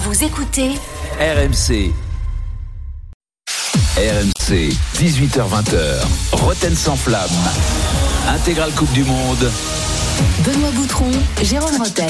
Vous écoutez RMC. RMC, 18h-20h, Roten sans flamme. Intégrale Coupe du Monde. Benoît Boutron, Jérôme Roten.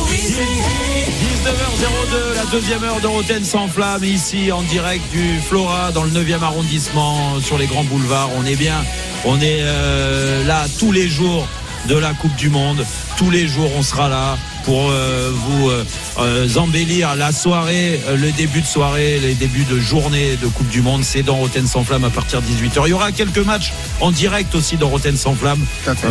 19h02, la deuxième heure de Roten sans flamme, ici en direct du Flora, dans le 9e arrondissement, sur les grands boulevards. On est bien, on est là tous les jours de la Coupe du Monde. Tous les jours, on sera là pour vous embellir la soirée, le début de soirée, les débuts de journée de Coupe du Monde. C'est dans Roten sans flamme à partir de 18h. Il y aura quelques matchs en direct aussi dans Roten sans flamme.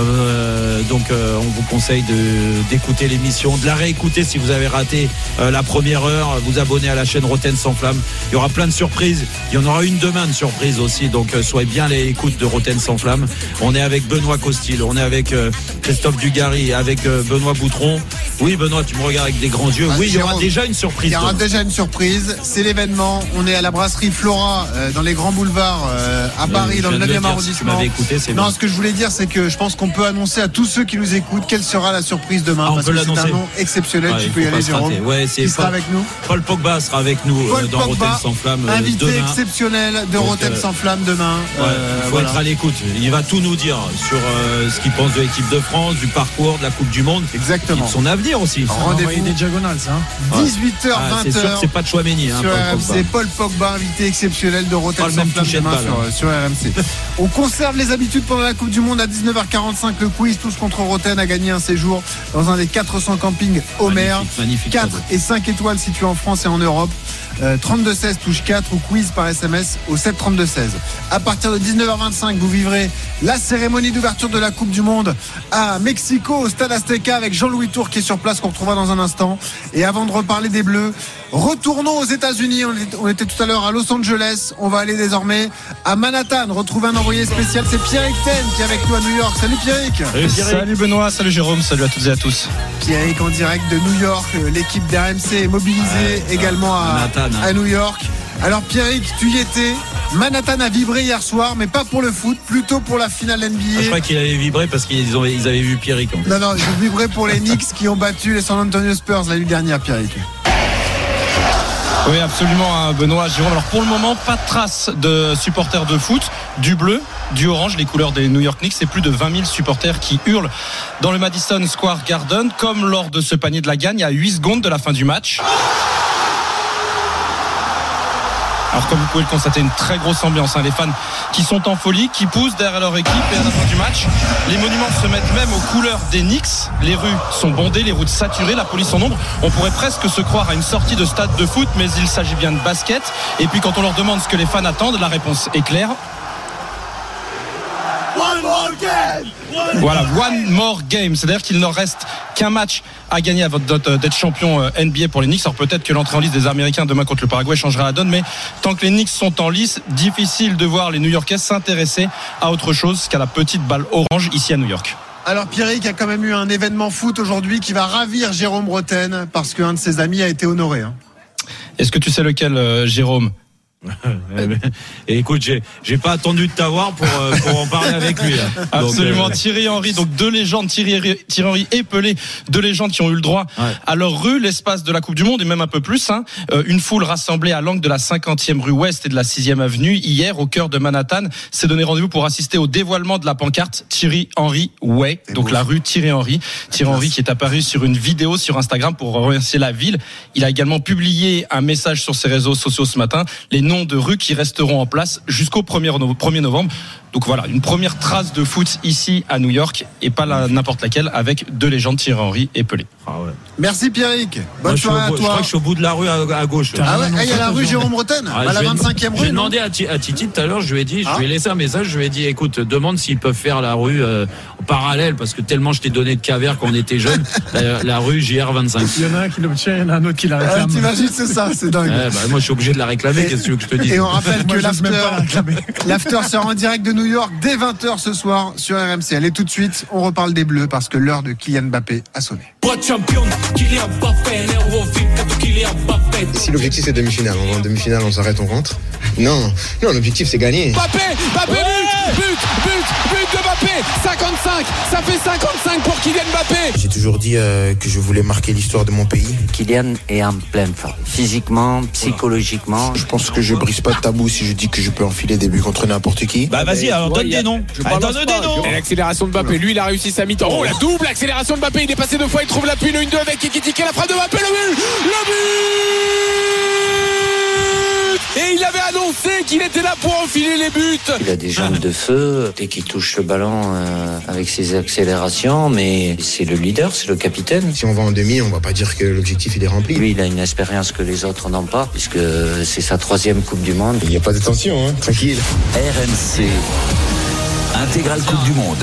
Donc on vous conseille d'écouter l'émission, de la réécouter si vous avez raté la première heure. Vous abonner à la chaîne Roten sans flamme. Il y aura plein de surprises. Il y en aura une demain de surprise aussi. Donc soyez bien les écoutes de Roten sans flamme. On est avec Benoît Costil, on est avec Christophe Dugarry, avec Benoît Boutron. Oui, Benoît, tu me regardes avec des grands yeux. Oui, il y aura déjà une surprise. Il y aura déjà une surprise. C'est l'événement. On est à la brasserie Flora, dans les grands boulevards à Paris, dans le 9e arrondissement. C'est non, ce que je voulais dire, c'est que je pense qu'on peut annoncer à tous ceux qui nous écoutent quelle sera la surprise demain. Parce que c'est un nom exceptionnel. Tu peux y aller, Jérôme. Qui sera avec nous? Paul Pogba sera avec nous dans Roten sans flamme. Invité demain. Exceptionnel de Roten sans flamme demain. Il faut être à l'écoute. Il va tout nous dire sur ce qu'il pense de l'équipe de France, du parcours, de la Coupe du Monde. Exactement. Et de son avenir aussi. Rendez-vous des diagonales, ça. 18h, 20h. C'est sûr que c'est pas de Chouameni. C'est Paul Pogba, invité exceptionnel de Roten sans flamme demain sur RMC. On conserve les habitudes pendant la Coupe du Monde à 19h45. Le quiz Tous contre Roten a gagné un séjour dans un des 400 campings Homer. Magnifique 4 et 5 étoiles situés en France et en Europe. 32-16 touche 4 ou quiz par SMS au 7-32-16. À partir de 19h25, vous vivrez la cérémonie d'ouverture de la Coupe du Monde à Mexico, au Stade Azteca, avec Jean-Louis Tour qui est sur place, qu'on retrouvera dans un instant. Et avant de reparler des Bleus, retournons aux États-Unis. On était tout à l'heure à Los Angeles. On va aller désormais à Manhattan. Retrouver un envoyé spécial. C'est Pierrick Ten qui est avec nous à New York. Salut Pierrick. Salut Benoît, salut Jérôme, salut à toutes et à tous. Pierrick en direct de New York. L'équipe d'RMC est mobilisée également à New York. Alors Pierrick, tu y étais. Manhattan a vibré hier soir, mais pas pour le foot, plutôt pour la finale NBA. Je crois qu'il avait vibré parce qu'ils avaient vu Pierrick. Non, ils ont vibré pour les Knicks qui ont battu les San Antonio Spurs l'année dernière, Pierrick. Oui, absolument, Benoît, Jérôme. Alors pour le moment, pas de traces de supporters de foot, du bleu, du orange, les couleurs des New York Knicks. C'est plus de 20 000 supporters qui hurlent dans le Madison Square Garden, comme lors de ce panier de la gagne à 8 secondes de la fin du match. Alors comme vous pouvez le constater, une très grosse ambiance, les fans qui sont en folie, qui poussent derrière leur équipe. Et à la fin du match, les monuments se mettent même aux couleurs des Knicks. Les rues sont bondées, les routes saturées, la police en nombre. On pourrait presque se croire à une sortie de stade de foot, mais il s'agit bien de basket. Et puis quand on leur demande ce que les fans attendent, la réponse est claire. Voilà, one more game. C'est-à-dire qu'il ne reste qu'un match à gagner avant d'être champion NBA pour les Knicks. Alors peut-être que l'entrée en lice des Américains demain contre le Paraguay changera la donne, mais tant que les Knicks sont en lice, difficile de voir les New-Yorkais s'intéresser à autre chose qu'à la petite balle orange ici à New York. Alors Pierrick a quand même eu un événement foot aujourd'hui qui va ravir Jérôme Roten parce qu'un de ses amis a été honoré. Est-ce que tu sais lequel, Jérôme? Et écoute, j'ai pas attendu de t'avoir pour en parler avec lui là. Absolument. Donc, Thierry Henry, donc deux légendes, Thierry Henry et Pelé, deux légendes qui ont eu le droit à leur rue, l'espace de la Coupe du Monde et même un peu plus. Une foule rassemblée à l'angle de la 50e rue Ouest et de la 6e avenue hier au cœur de Manhattan s'est donné rendez-vous pour assister au dévoilement de la pancarte Thierry Henry Way, donc la rue Thierry Henry. Thierry Henry qui est apparu sur une vidéo sur Instagram pour remercier la ville. Il a également publié un message sur ses réseaux sociaux ce matin. Les noms de rues qui resteront en place jusqu'au 1er novembre. Donc voilà, une première trace de foot ici à New York et pas n'importe laquelle, avec deux légendes, Thierry Henry et Pelé. Merci Pierrick. Bonne soirée à toi. Je crois que je suis au bout de la rue à gauche. Il y a la rue Jérôme Roten, à la 25e rue. J'ai demandé à Titi tout à l'heure, je lui ai dit, je lui ai laissé un message, je lui ai dit, écoute, demande s'ils peuvent faire la rue en parallèle, parce que tellement je t'ai donné de cavers quand on était jeunes, la rue JR25. Il y en a un qui l'obtient, il y en a un autre qui la réclame. T'imagines, c'est ça, c'est dingue. Moi je suis obligé de la réclamer, qu'est-ce que tu veux que je te dise? Et on rappelle que l'after sera en direct de New York dès 20h ce soir sur RMC. Allez, tout de suite, on reparle des Bleus parce que l'heure de Kylian Mbappé a sonné. Si l'objectif c'est demi-finale, en demi-finale on s'arrête, on rentre. Non, l'objectif c'est gagner. Mbappé, but de Mbappé. 55, ça fait 55 pour Kylian Mbappé. J'ai toujours dit que je voulais marquer l'histoire de mon pays. Kylian est en pleine forme, physiquement, psychologiquement. Je pense que je brise pas de tabou si je dis que je peux enfiler des buts contre n'importe qui. Bah vas-y, alors donne des noms. Donne des noms. Et l'accélération de Mbappé, lui il a réussi sa mi-temps. Oh la double accélération de Mbappé, il est passé 2 fois, il trouve l'appui, le 1-2 avec Ekitike, la frappe de Mbappé, le but. Et il avait annoncé qu'il était là pour enfiler les buts. Il a des jambes de feu, dès qu'il touche le ballon avec ses accélérations, mais c'est le leader, c'est le capitaine. Si on va en demi, on va pas dire que l'objectif il est rempli. Lui, il a une expérience que les autres n'ont pas, puisque c'est sa 3e Coupe du Monde. Il n'y a pas de tension, hein, tranquille. RMC. Intégrale Coupe du Monde.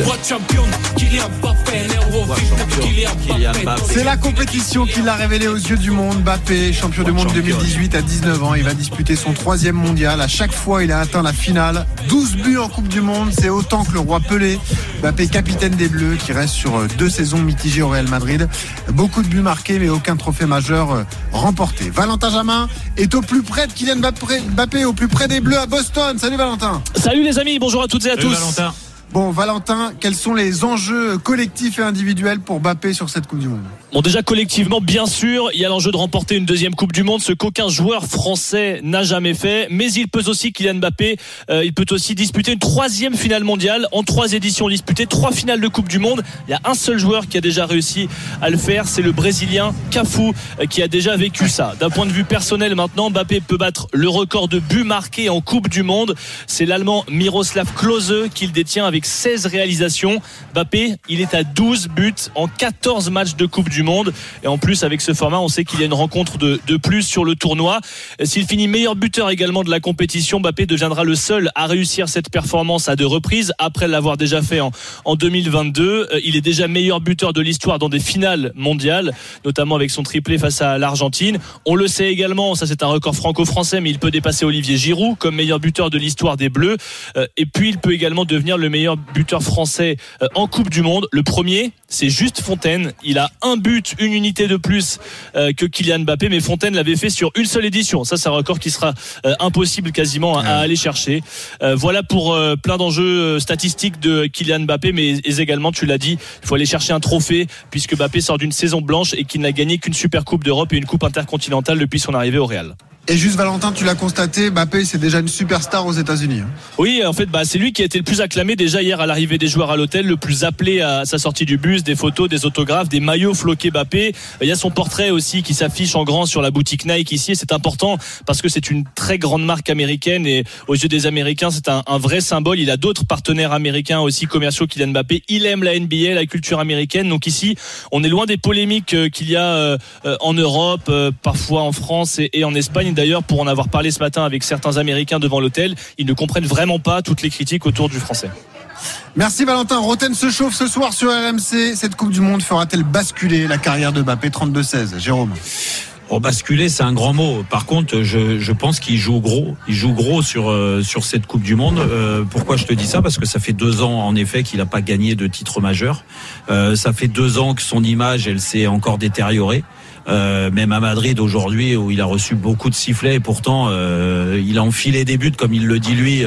Kylian Mbappé. C'est la compétition qui l'a révélé aux yeux du monde. Mbappé, champion du monde 2018 à 19 ans. Il va disputer son 3e mondial. À chaque fois, il a atteint la finale. 12 buts en Coupe du Monde. C'est autant que le roi Pelé. Mbappé, capitaine des Bleus, qui reste sur 2 saisons mitigées au Real Madrid. Beaucoup de buts marqués, mais aucun trophée majeur remporté. Valentin Jamin est au plus près de Kylian Mbappé, au plus près des Bleus à Boston. Salut Valentin. Salut les amis, bonjour à toutes et à tous. Valentin. Bon, Valentin, quels sont les enjeux collectifs et individuels pour Mbappé sur cette Coupe du Monde ? Bon, déjà collectivement, bien sûr, il y a l'enjeu de remporter une 2e Coupe du Monde, ce qu'aucun joueur français n'a jamais fait. Mais il peut aussi, Kylian Mbappé, il peut aussi disputer une 3e finale mondiale en 3 éditions disputées, 3 finales de Coupe du Monde. Il y a un seul joueur qui a déjà réussi à le faire, c'est le Brésilien Cafu, qui a déjà vécu ça. D'un point de vue personnel, maintenant, Mbappé peut battre le record de buts marqués en Coupe du Monde. C'est l'Allemand Miroslav Klose qui le détient avec 16 réalisations. Mbappé, il est à 12 buts en 14 matchs de Coupe du Monde. Et en plus, avec ce format, on sait qu'il y a une rencontre de plus sur le tournoi. S'il finit meilleur buteur également de la compétition, Mbappé deviendra le seul à réussir cette performance à 2 reprises, après l'avoir déjà fait en 2022. Il est déjà meilleur buteur de l'histoire dans des finales mondiales, notamment avec son triplé face à l'Argentine. On le sait également, ça c'est un record franco-français, mais il peut dépasser Olivier Giroud comme meilleur buteur de l'histoire des Bleus. Et puis il peut également devenir le meilleur buteur français en Coupe du Monde. Le premier, c'est Juste Fontaine. Il a 1 but, 1 unité de plus que Kylian Mbappé, mais Fontaine l'avait fait sur une seule édition. Ça, c'est un record qui sera impossible quasiment à aller chercher. Voilà pour plein d'enjeux statistiques de Kylian Mbappé, mais également, tu l'as dit, il faut aller chercher un trophée, puisque Mbappé sort d'une saison blanche et qu'il n'a gagné qu'une Super Coupe d'Europe et une Coupe intercontinentale depuis son arrivée au Real. Et juste Valentin, tu l'as constaté, Mbappé c'est déjà une superstar aux États-Unis. Oui, en fait, c'est lui qui a été le plus acclamé déjà hier à l'arrivée des joueurs à l'hôtel, le plus appelé à sa sortie du bus, des photos, des autographes, des maillots floqués Mbappé. Il y a son portrait aussi qui s'affiche en grand sur la boutique Nike ici, et c'est important parce que c'est une très grande marque américaine et aux yeux des Américains, c'est un vrai symbole. Il a d'autres partenaires américains aussi commerciaux, Kylian Mbappé. Il aime la NBA, la culture américaine. Donc ici, on est loin des polémiques qu'il y a en Europe, parfois en France et en Espagne. D'ailleurs, pour en avoir parlé ce matin avec certains Américains devant l'hôtel, ils ne comprennent vraiment pas toutes les critiques autour du Français. Merci Valentin. Roten se chauffe ce soir sur RMC. Cette Coupe du Monde fera-t-elle basculer la carrière de Mbappé 32-16 ? Jérôme. Oh, basculer, c'est un grand mot. Par contre, je pense qu'il joue gros. Il joue gros sur cette Coupe du Monde. Pourquoi je te dis ça ? Parce que ça fait 2 ans, en effet, qu'il n'a pas gagné de titre majeur. Ça fait 2 ans que son image, elle s'est encore détériorée. Même à Madrid aujourd'hui où il a reçu beaucoup de sifflets et pourtant il a enfilé des buts comme il le dit lui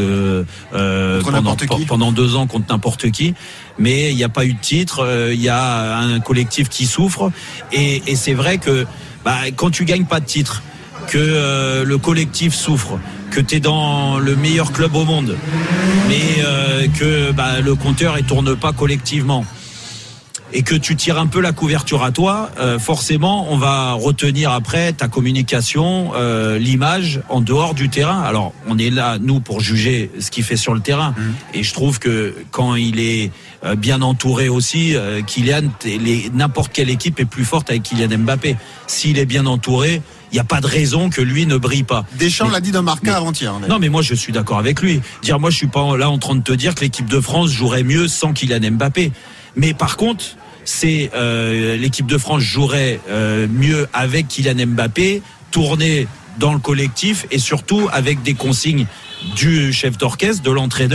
pendant 2 ans contre n'importe qui, mais il n'y a pas eu de titre, il y a un collectif qui souffre et c'est vrai que quand tu gagnes pas de titre, que le collectif souffre, que tu es dans le meilleur club au monde, mais que le compteur il tourne pas collectivement et que tu tires un peu la couverture à toi, forcément on va retenir après ta communication, l'image en dehors du terrain. Alors on est là nous pour juger ce qu'il fait sur le terrain et je trouve que quand il est bien entouré aussi, Kylian, n'importe quelle équipe est plus forte avec Kylian Mbappé. S'il est bien entouré, il n'y a pas de raison que lui ne brille pas. Deschamps l'a dit dans Marca avant-hier. Non, mais moi je suis d'accord avec lui. Moi je suis pas là en train de te dire que l'équipe de France jouerait mieux sans Kylian Mbappé. Mais par contre, c'est l'équipe de France jouerait mieux avec Kylian Mbappé, tourné dans le collectif et surtout avec des consignes du chef d'orchestre, de l'entraîneur,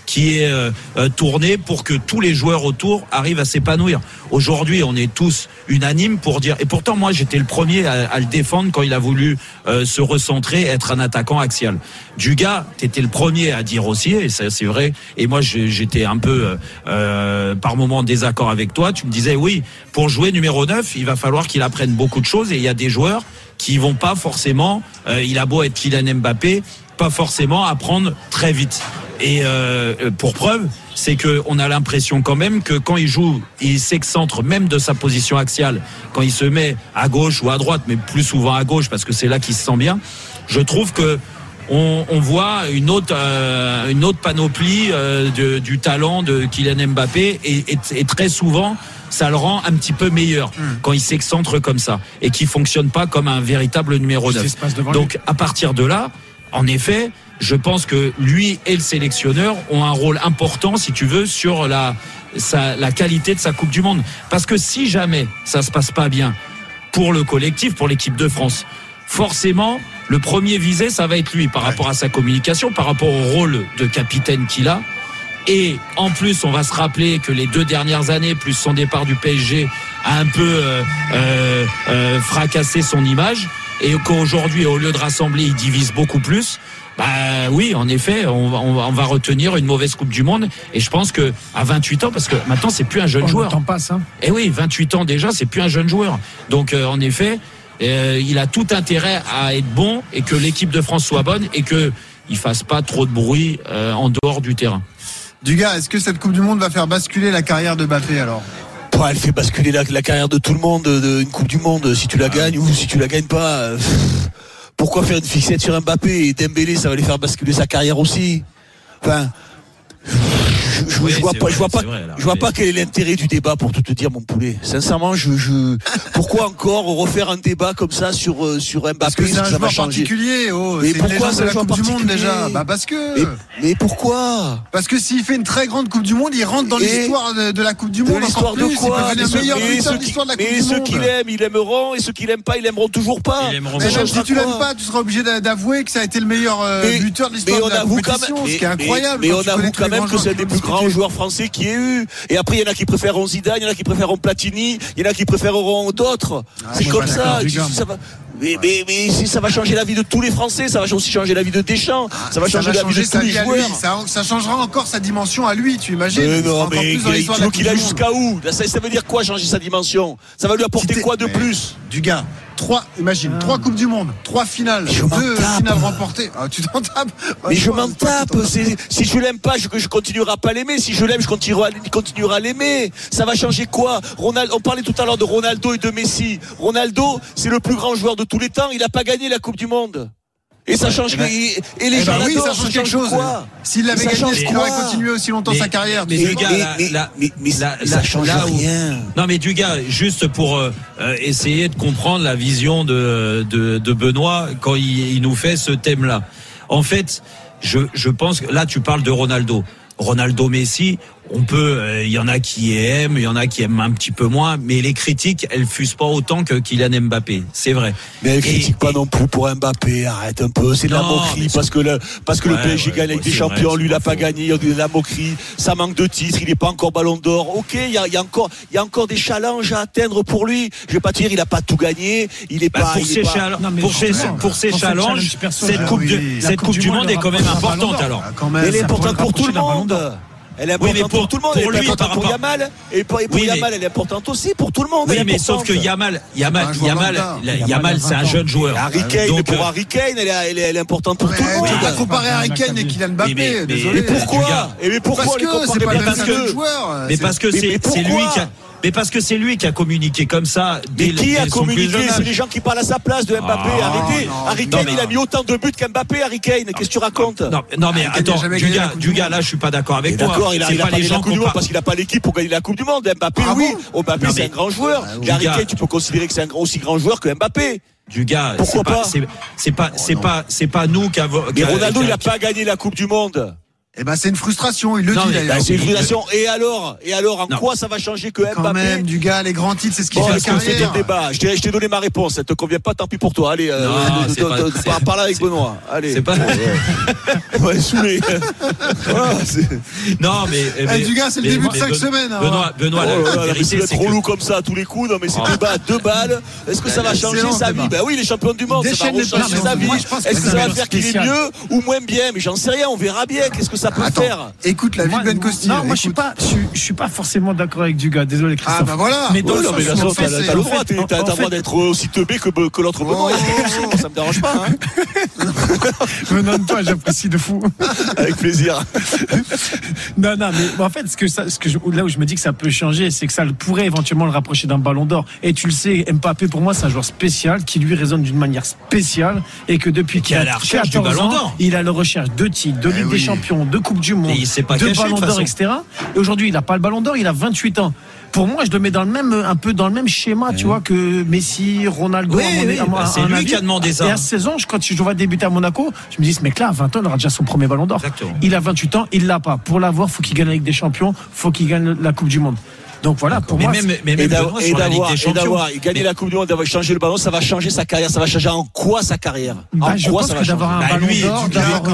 qui est tourné pour que tous les joueurs autour arrivent à s'épanouir. Aujourd'hui, on est tous unanimes pour dire, et pourtant moi j'étais le premier à le défendre quand il a voulu se recentrer, être un attaquant axial. Dugas, t'étais le premier à dire aussi, et ça c'est vrai, et moi j'étais un peu par moment en désaccord avec toi. Tu me disais oui, pour jouer numéro 9, il va falloir qu'il apprenne beaucoup de choses, et il y a des joueurs qui vont pas forcément, il a beau être Kylian Mbappé, pas forcément apprendre très vite. Et pour preuve, c'est que on a l'impression quand même que quand il joue, il s'excentre même de sa position axiale, quand il se met à gauche ou à droite, mais plus souvent à gauche parce que c'est là qu'il se sent bien. Je trouve que on voit une autre panoplie du talent de Kylian Mbappé, et très souvent ça le rend un petit peu meilleur quand il s'excentre comme ça et qu'il fonctionne pas comme un véritable numéro 9. Donc à partir de là, en effet, je pense que lui et le sélectionneur ont un rôle important, si tu veux, sur la qualité de sa Coupe du Monde. Parce que si jamais ça se passe pas bien pour le collectif, pour l'équipe de France, forcément, le premier visé, ça va être lui par rapport à sa communication, par rapport au rôle de capitaine qu'il a. Et en plus, on va se rappeler que les 2 dernières années, plus son départ du PSG, a un peu fracassé son image. Et qu'aujourd'hui, au lieu de rassembler, il divise beaucoup plus. Bah oui, en effet, on va retenir une mauvaise Coupe du Monde. Et je pense que à 28 ans, parce que maintenant c'est plus un jeune joueur. Le temps passe, hein. Et oui, 28 ans déjà, c'est plus un jeune joueur. Donc en effet, il a tout intérêt à être bon, et que l'équipe de France soit bonne, et que il fasse pas trop de bruit en dehors du terrain. Dugas, est-ce que cette Coupe du Monde va faire basculer la carrière de Mbappé alors? Elle fait basculer la carrière de tout le monde, une Coupe du Monde, si tu la gagnes ou si tu la gagnes pas. Pourquoi faire une fixette sur Mbappé? Et Dembélé, ça va lui faire basculer sa carrière aussi. Enfin, je vois pas quel est l'intérêt du débat, pour tout te dire, mon poulet. Sincèrement, pourquoi encore refaire un débat comme ça sur Mbappé? Parce que c'est un joueur particulier. Mais pourquoi c'est la Coupe du Monde déjà? Parce que. Mais pourquoi? Parce que s'il fait une très grande Coupe du Monde, il rentre dans l'histoire de la Coupe du Monde. L'histoire de quoi? Il peut devenir meilleur buteur de l'histoire de la Coupe du Monde. Mais ceux qui l'aiment, ils l'aimeront, et ceux qui l'aiment pas, ils l'aimeront toujours pas. Mais même si tu l'aimes pas, tu seras obligé d'avouer que ça a été le meilleur buteur de l'histoire de la compétition, ce qui est incroyable. Mais on avoue quand même que c'est un des plus grands joueurs français qui ait eu. Et après, il y en a qui préfèrent Zidane, il y en a qui préfèrent Platini, il y en a qui préfèrent d'autres. C'est comme ça. Mais si ça va changer la vie de tous les Français, ça va aussi changer la vie de Deschamps, ça va changer la vie de tous les joueurs. Ça changera encore sa dimension à lui, tu imagines? Non, mais il a jusqu'à où? Ça veut dire quoi, changer sa dimension? Ça va lui apporter quoi de plus? Dugas, 3 Coupes du Monde, 3 finales, 2 finales remportées. Tu t'en tapes? Mais je m'en tape. Si je l'aime pas, je continuerai à pas l'aimer. Si je l'aime, je continuerai à l'aimer. Ça va changer quoi? On parlait tout à l'heure de Ronaldo et de Messi. Ronaldo, c'est le plus grand joueur de tous les temps. Il a pas gagné la Coupe du Monde. Et ça change. Et les gens oui, ça change quelque chose. S'il l'avait gagné, est-ce qu'il aurait continué aussi longtemps sa carrière? Mais Dugas, ça change rien. Non, mais Dugas, juste pour essayer de comprendre la vision de Benoît quand il nous fait ce thème-là. En fait, je pense que là, tu parles de Ronaldo, Messi. On peut, il y en a qui aiment, il y en a qui aiment un petit peu moins, mais les critiques, elles fusent pas autant que Kylian Mbappé, c'est vrai. Mais elles critiquent pas non plus pour Mbappé, arrête un peu, c'est de la moquerie, parce que le PSG gagne avec des champions, lui il a pas gagné, il y a de la moquerie, ça manque de titres, il est pas encore Ballon d'Or. OK, il y a encore des challenges à atteindre pour lui. Je vais pas te dire il a pas tout gagné, il est pas pour ses challenges, cette Coupe du Monde est quand même importante alors. Elle est importante pour tout le monde. Elle est importante pour tout le monde. Elle est importante pour Yamal. Et pour Yamal, elle est importante aussi pour tout le monde. Oui, mais sauf que Yamal, c'est un jeune joueur. Harry Kane, pour Harry Kane, elle est importante pour tout le monde. Tu vas comparer Harry Kane et Kylian Mbappé. Désolé. Mais pourquoi? Parce que c'est pas le même jeune joueur. Mais parce que c'est lui qui a. Mais parce que c'est lui qui a communiqué comme ça. Qui a communiqué? C'est les gens qui parlent à sa place de Mbappé. Arrêtez. Harry Kane, il a mis autant de buts qu'Mbappé. Harry Kane, qu'est-ce que tu racontes? Non, mais attends, Dugas, là, je suis pas d'accord avec toi. D'accord, il a pas les gens Coupe du Monde parce qu'il a pas l'équipe pour gagner la Coupe du Monde. Mbappé, oui. Mbappé, c'est un grand joueur. Harry Kane, tu peux considérer que c'est un aussi grand joueur que Mbappé. Dugas, pourquoi pas? C'est pas nous qui avons. Mais Ronaldo, il a pas gagné la Coupe du Monde. Eh ben c'est une frustration, il le dit d'ailleurs. C'est une frustration. Et alors, en quoi ça va changer que Mbappé? Quand même, du gars, les grands titres, c'est ce qui fait la carrière. Le débat. Je t'ai donné ma réponse. Ça te convient pas, tant pis pour toi. Allez, parle avec Benoît. Allez. C'est pas. Ouais, saoulé. Non, mais. Du gars, c'est le début de 5 semaines. Benoît, la vérité, c'est trop lourd comme ça à tous les coups. Non, mais c'est débat à 2 balles. Est-ce que ça va changer sa vie? Ben oui, les champions du monde, ça va rechanger sa vie. Est-ce que ça va faire qu'il est mieux ou moins bien? Mais j'en sais rien. On verra bien. Qu'est-ce que ça peut faire? Écoute la vie de Ben Costi. Non, moi je suis pas forcément d'accord avec Dugas. Désolé Christophe. Ah bah voilà. Mais dans le sens, t'as le droit. T'as le droit d'être aussi teubé que l'autre Benoît. Ça me dérange pas. Venant de toi, j'apprécie de fou. Avec plaisir. Non, mais en fait, là où je me dis que ça peut changer, c'est que ça pourrait éventuellement le rapprocher d'un Ballon d'Or. Et tu le sais, Mbappé pour moi c'est un joueur spécial qui lui résonne d'une manière spéciale et que depuis qu'il a 14 ans, il a la recherche de titres, de Ligue des Champions, de Coupe du Monde, de Ballon d'Or, etc. Et aujourd'hui, il n'a pas le Ballon d'Or, il a 28 ans. Pour moi, je le mets un peu dans le même schéma, tu vois, que Messi, Ronaldo. C'est lui qui a demandé ça. Et à 16 ans, quand je vois débuter à Monaco, je me dis, ce mec-là, à 20 ans, il aura déjà son premier Ballon d'Or. Exactement. Il a 28 ans, il l'a pas. Pour l'avoir, faut qu'il gagne la Ligue des Champions, faut qu'il gagne la Coupe du Monde. Donc voilà, pour moi. Et d'avoir gagné la Coupe du Monde, d'avoir changé le ballon, ça va changer sa carrière. Ça va changer en quoi sa carrière? Je pense que d'avoir un Ballon d'Or,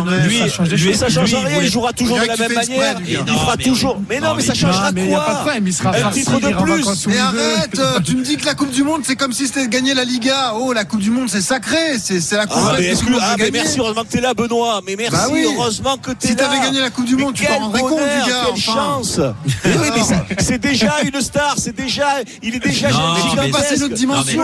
ça change rien. Il jouera toujours de la même manière. Il fera toujours. Mais non, mais ça changera quoi? Il n'y a pas de problème. Il sera un titre de plus. Mais arrête, tu me dis que la Coupe du Monde, c'est comme si c'était gagner la Liga. Oh, la Coupe du Monde, c'est sacré. C'est la Coupe du Monde. Mais merci, heureusement que t'es là, Benoît. Mais merci, heureusement que t'es là. Si t'avais gagné la Coupe du Monde, tu t'en rendrais compte, du gars. Quelle chance. C'est déjà une star. Il est déjà passer notre dimension.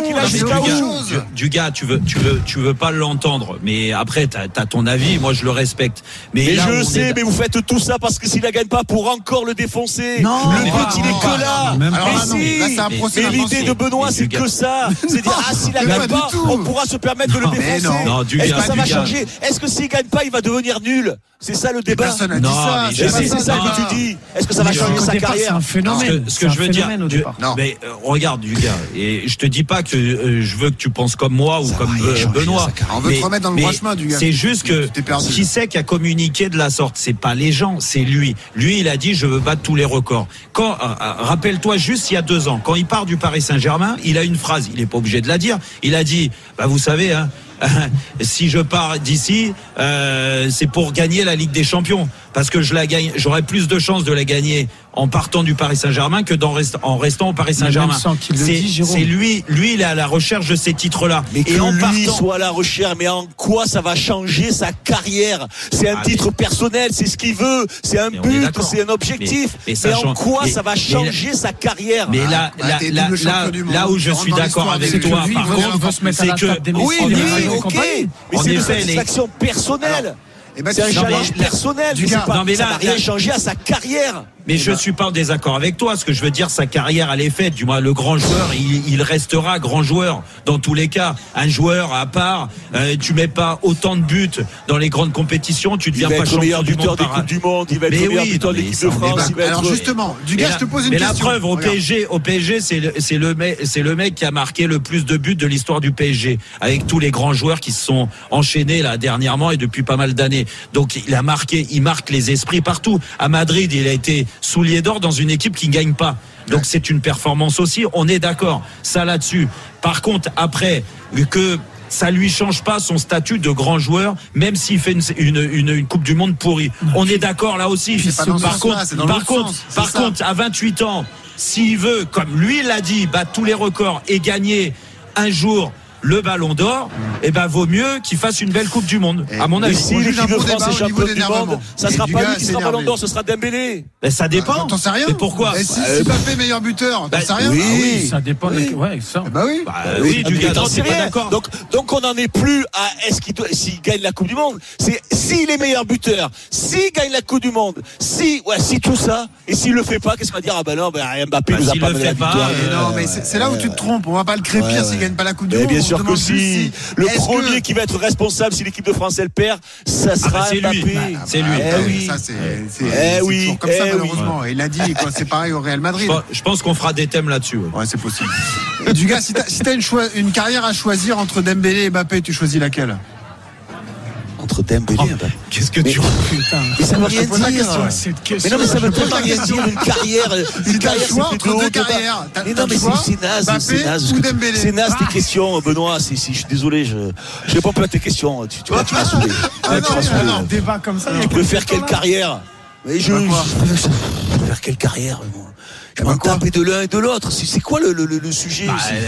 Du gars, tu veux pas l'entendre, mais après t'as ton avis, moi je le respecte. Mais je sais, mais vous faites tout ça parce que s'il la gagne pas pour encore le défoncer. Non, le but il est que là. Mais l'idée de Benoît c'est que ça. C'est dire s'il la gagne pas, on pourra se permettre de le défoncer. Est-ce que ça va changer? Est-ce que s'il gagne pas, il va devenir nul? C'est ça le débat. Personne n'a dit ça. C'est ça que tu dis. Est-ce que ça va changer sa carrière? C'est un phénomène. Ce que je veux dire, mais regarde du gars, et je te dis pas que je veux que tu penses comme moi ou comme Benoît. On veut te remettre dans le droit chemin du gars. C'est juste que qui c'est qui a communiqué de la sorte? C'est pas les gens, c'est lui. Lui, il a dit je veux battre tous les records. Rappelle-toi juste il y a 2 ans, quand il part du Paris Saint-Germain, il a une phrase, il est pas obligé de la dire. Il a dit vous savez si je pars d'ici, c'est pour gagner la Ligue des Champions, parce que je la gagne, j'aurais plus de chances de la gagner en partant du Paris Saint-Germain que en restant au Paris Saint-Germain. C'est lui, il est à la recherche de ces titres-là. Mais que lui soit à la recherche, mais en quoi ça va changer sa carrière? C'est un titre personnel, c'est ce qu'il veut, c'est un but, c'est un objectif. Mais en quoi ça va changer sa carrière? Mais là où je suis d'accord avec toi, par contre, c'est que oui, ok, mais c'est une satisfaction personnelle. C'est un challenge personnel. Ça n'a rien changé à sa carrière. Mais je suis pas en désaccord avec toi. Ce que je veux dire, sa carrière, elle est faite. Du moins, le grand joueur, il restera grand joueur dans tous les cas. Un joueur à part, tu mets pas autant de buts dans les grandes compétitions, tu deviens pas champion du monde. Des Coupes du Monde, il va être le meilleur buteur de l'équipe de France. Alors justement, du gars, je te pose une question. Mais la preuve, au PSG, c'est le mec qui a marqué le plus de buts de l'histoire du PSG, avec tous les grands joueurs qui se sont enchaînés là dernièrement et depuis pas mal d'années. Donc il marque les esprits partout. À Madrid, il a été soulier d'or dans une équipe qui ne gagne pas. Donc c'est une performance aussi, on est d'accord, ça là-dessus. Par contre, après, que ça lui change pas son statut de grand joueur, même s'il fait une Coupe du Monde pourrie. On est d'accord là aussi. Par contre, à 28 ans, s'il veut, comme lui l'a dit, battre tous les records et gagner un jour le Ballon d'Or, vaut mieux qu'il fasse une belle Coupe du Monde, à mon avis. Si l'équipe de France est championne du monde, ça sera pas lui qui sera Ballon d'Or, ce sera Dembélé. Ça dépend. T'en sais rien. Mais pourquoi? Si Mbappé meilleur buteur, t'en sais rien. Oui, ça dépend. Ouais, ça. Oui, du gars, c'est pas d'accord. Donc on n'en est plus à s'il gagne la Coupe du Monde. C'est s'il est meilleur buteur, s'il gagne la Coupe du Monde, si tout ça, et s'il le fait pas, qu'est-ce qu'on va dire? Mbappé nous a pas donné la victoire. Non, mais c'est là où tu te trompes. On va pas le crépir s'il gagne pas la Coupe du Monde. Bien sûr que si. Le premier qui va être responsable si l'équipe de France elle perd, ça sera Mbappé. C'est lui. Ça c'est toujours comme ça malheureusement. Il a dit c'est pareil au Real Madrid. Je pense qu'on fera des thèmes là-dessus. Ouais, c'est possible. Du gars, si t'as une carrière à choisir entre Dembélé et Mbappé, tu choisis laquelle? entre Dembélé et Mbappé. Qu'est-ce que tu Putain. Mais ça veut rien pose la dire. question. Mais non, mais ça veut tellement rien dire, une carrière. Une carrière, le choix c'est entre deux carrières. Mais non, mais c'est naze. Mbappé C'est naze. ou Dembélé. C'est naze tes questions, Benoît. Je suis désolé, je réponds plus à tes questions. Tu m'as saoulé. Un débat comme ça. Tu préfères quelle carrière? Mais je préfère quelle carrière? Je m'en tape de l'un et de l'autre. C'est quoi le sujet?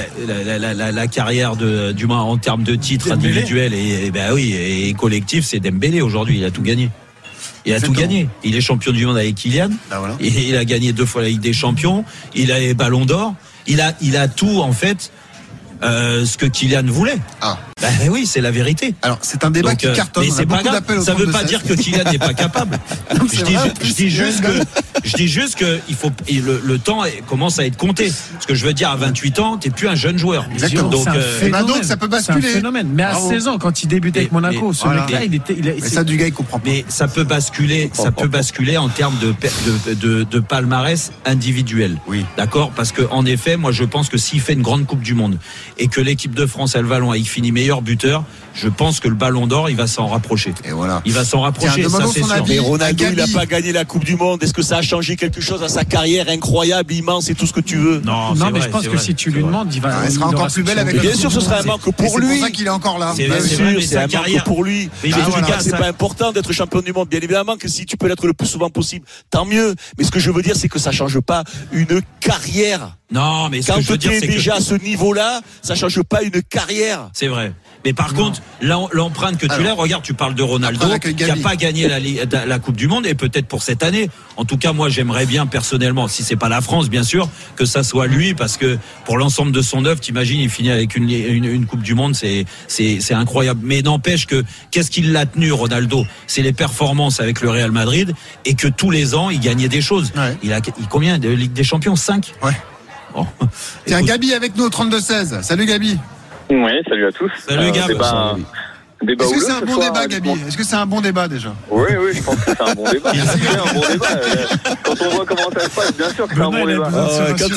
La carrière du moins en termes de titres individuels et collectifs, c'est Dembélé aujourd'hui. Il a tout gagné. Il a tout gagné. Il est champion du monde avec Kylian. Il a gagné 2 fois la Ligue des Champions. Il a les ballons d'or. Il a tout en fait. Ce que Kylian voulait. Oui, c'est la vérité. Alors, c'est un débat qui cartonne. Mais c'est pas grave. Ça veut pas dire que Kylian n'est pas capable. Je dis juste que il faut le temps commence à être compté. Ce que je veux dire, à 28 ans, t'es plus un jeune joueur. Exactement. Donc ça peut basculer. C'est un phénomène. Mais à 16 ans, quand il débutait avec Monaco, ce mec-là, mais ça, du gars, il comprend pas. Mais ça peut basculer en termes de palmarès individuel. Oui. D'accord? Parce que en effet, moi, je pense que s'il fait une grande Coupe du Monde et que l'équipe de France a le ballon et il finit meilleur buteur, je pense que le ballon d'or, il va s'en rapprocher. Et voilà. Il va s'en rapprocher, ça c'est sûr. Mais Ronaldo, il n'a pas gagné la Coupe du Monde. Est-ce que ça a changé quelque chose à sa carrière incroyable, immense et tout ce que tu veux? Non, mais je pense que si tu lui demandes, elle sera encore plus belle avec. Bien sûr, ce sera un manque pour lui. C'est pour ça qu'il est encore là. Bien sûr, c'est un manque pour lui. Mais c'est pas important d'être champion du monde. Bien évidemment que si tu peux l'être le plus souvent possible, tant mieux. Mais ce que je veux dire, c'est que ça change pas une carrière. Non, mais ce que je veux dire, c'est que déjà à ce niveau-là, ça change pas une carrière. C'est vrai. Mais par contre, l'empreinte que tu l'as, regarde, tu parles de Ronaldo qui n'a pas gagné la Coupe du Monde et peut-être pour cette année. En tout cas, moi, j'aimerais bien personnellement, si c'est pas la France, bien sûr, que ça soit lui, parce que pour l'ensemble de son œuvre, t'imagines, il finit avec une Coupe du Monde, c'est incroyable. Mais n'empêche que qu'est-ce qui l'a tenu, Ronaldo? C'est les performances avec le Real Madrid et que tous les ans, il gagnait des choses. Ouais. Il combien de Ligue des Champions? 5. Ouais. Bon. Tiens, Gabi avec nous au 32-16. Salut Gabi. Oui, salut à tous. Salut Gabi. Est-ce que c'est un bon débat, Gabi? Est-ce que c'est un bon débat déjà? Oui, je pense que c'est un bon débat. C'est un bon débat. Quand on voit comment ça se passe, bien sûr que c'est un bon débat. Quand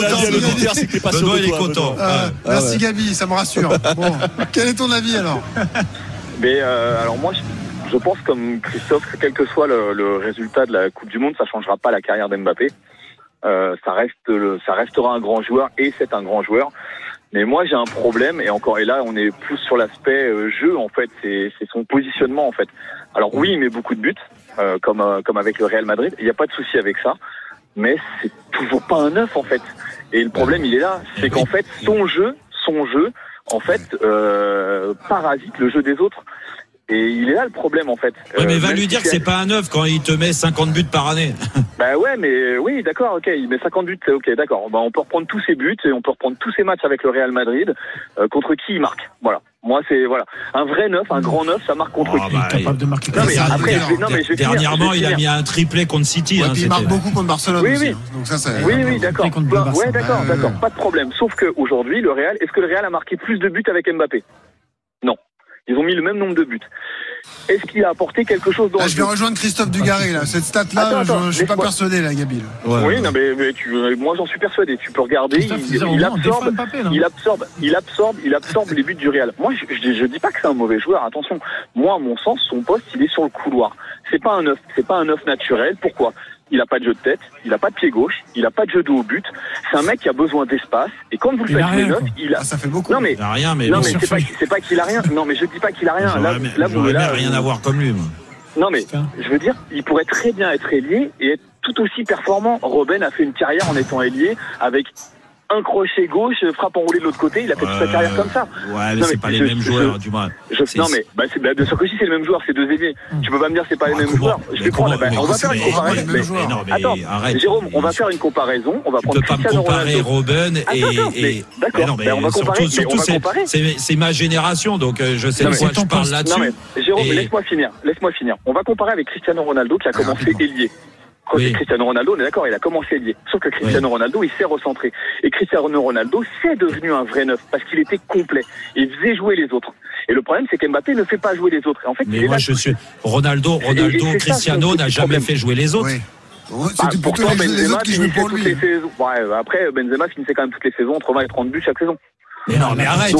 il est content. Merci Gabi, ça me rassure. Bon, quel est ton avis alors? Mais alors moi, je pense comme Christophe que quel que soit le résultat de la Coupe du Monde, ça changera pas la carrière d'Mbappé. Ça restera un grand joueur et c'est un grand joueur. Mais moi j'ai un problème et là on est plus sur l'aspect jeu en fait, c'est son positionnement en fait. Alors oui, il met beaucoup de buts comme avec le Real Madrid, il n'y a pas de souci avec ça, mais c'est toujours pas un 9 en fait. Et le problème il est là, c'est qu'en fait son jeu en fait parasite le jeu des autres. Et il est là le problème en fait. Oui, mais va lui dire que c'est pas un 9 quand il te met 50 buts par année. Bah ouais, mais oui, d'accord, ok, il met 50 buts, ok, d'accord. Bah on peut reprendre tous ses buts et on peut reprendre tous ses matchs avec le Real Madrid contre qui il marque. Voilà. Moi c'est un vrai 9, un grand 9, ça marque contre qui? Capable de marquer. Dernièrement, il a mis un triplé contre City. Ouais, puis il marque beaucoup contre Barcelone. Oui. Donc ça, oui, d'accord. Ouais, d'accord, pas de problème. Sauf que aujourd'hui, est-ce que le Real a marqué plus de buts avec Mbappé? Non. Ils ont mis le même nombre de buts. Est-ce qu'il a apporté quelque chose dans je vais rejoindre Christophe Dugarry là. Cette stat-là, je suis pas persuadé là, Gabi. Oui, non, mais moi j'en suis persuadé. Tu peux regarder. Il absorbe les buts du Real. Moi, je dis pas que c'est un mauvais joueur. Attention. Moi, à mon sens, son poste, il est sur le couloir. C'est pas un 9. C'est pas un 9 naturel. Pourquoi? Il a pas de jeu de tête, il a pas de pied gauche, il a pas de jeu de haut but. C'est un mec qui a besoin d'espace. Et quand vous le faites jouer 9, il a. Ça fait beaucoup. Non mais. Il a rien, mais. Non mais c'est pas qu'il a rien. Non mais je dis pas qu'il a rien. Là, rien à voir comme lui. Moi. Non mais je veux dire, il pourrait très bien être ailier et être tout aussi performant. Robben a fait une carrière en étant ailier avec un crochet gauche, frappe enroulée de l'autre côté, il a fait toute sa carrière comme ça. Ouais, mais c'est pas les mêmes joueurs, du moins. Non, mais bien sûr que si c'est les mêmes joueurs, c'est deux ailiers. Tu peux pas me dire que c'est pas les mêmes joueurs. Je vais prendre. On va faire une comparaison. Attends, Jérôme, on va faire une comparaison. On va prendre Cristiano Ronaldo. Tu peux pas me comparer Robben et. D'accord, on va comparer. Surtout, c'est ma génération, donc je sais de quoi je parle là-dessus. Non, mais Jérôme, laisse-moi finir. On va comparer avec Cristiano Ronaldo qui a commencé ailier. Cristiano Ronaldo, on est d'accord, il a commencé ailier. Sauf que Cristiano Ronaldo, il s'est recentré. Et Cristiano Ronaldo, c'est devenu un vrai neuf parce qu'il était complet. Il faisait jouer les autres. Et le problème, c'est qu'Mbappé ne fait pas jouer les autres. Et en fait, mais moi, je suis Ronaldo, Cristiano n'a jamais fait jouer les autres. Pourtant, Benzema finissait toutes les saisons. Après, Benzema finissait quand même toutes les saisons entre 20 et 30 buts chaque saison. Mais non, mais arrête.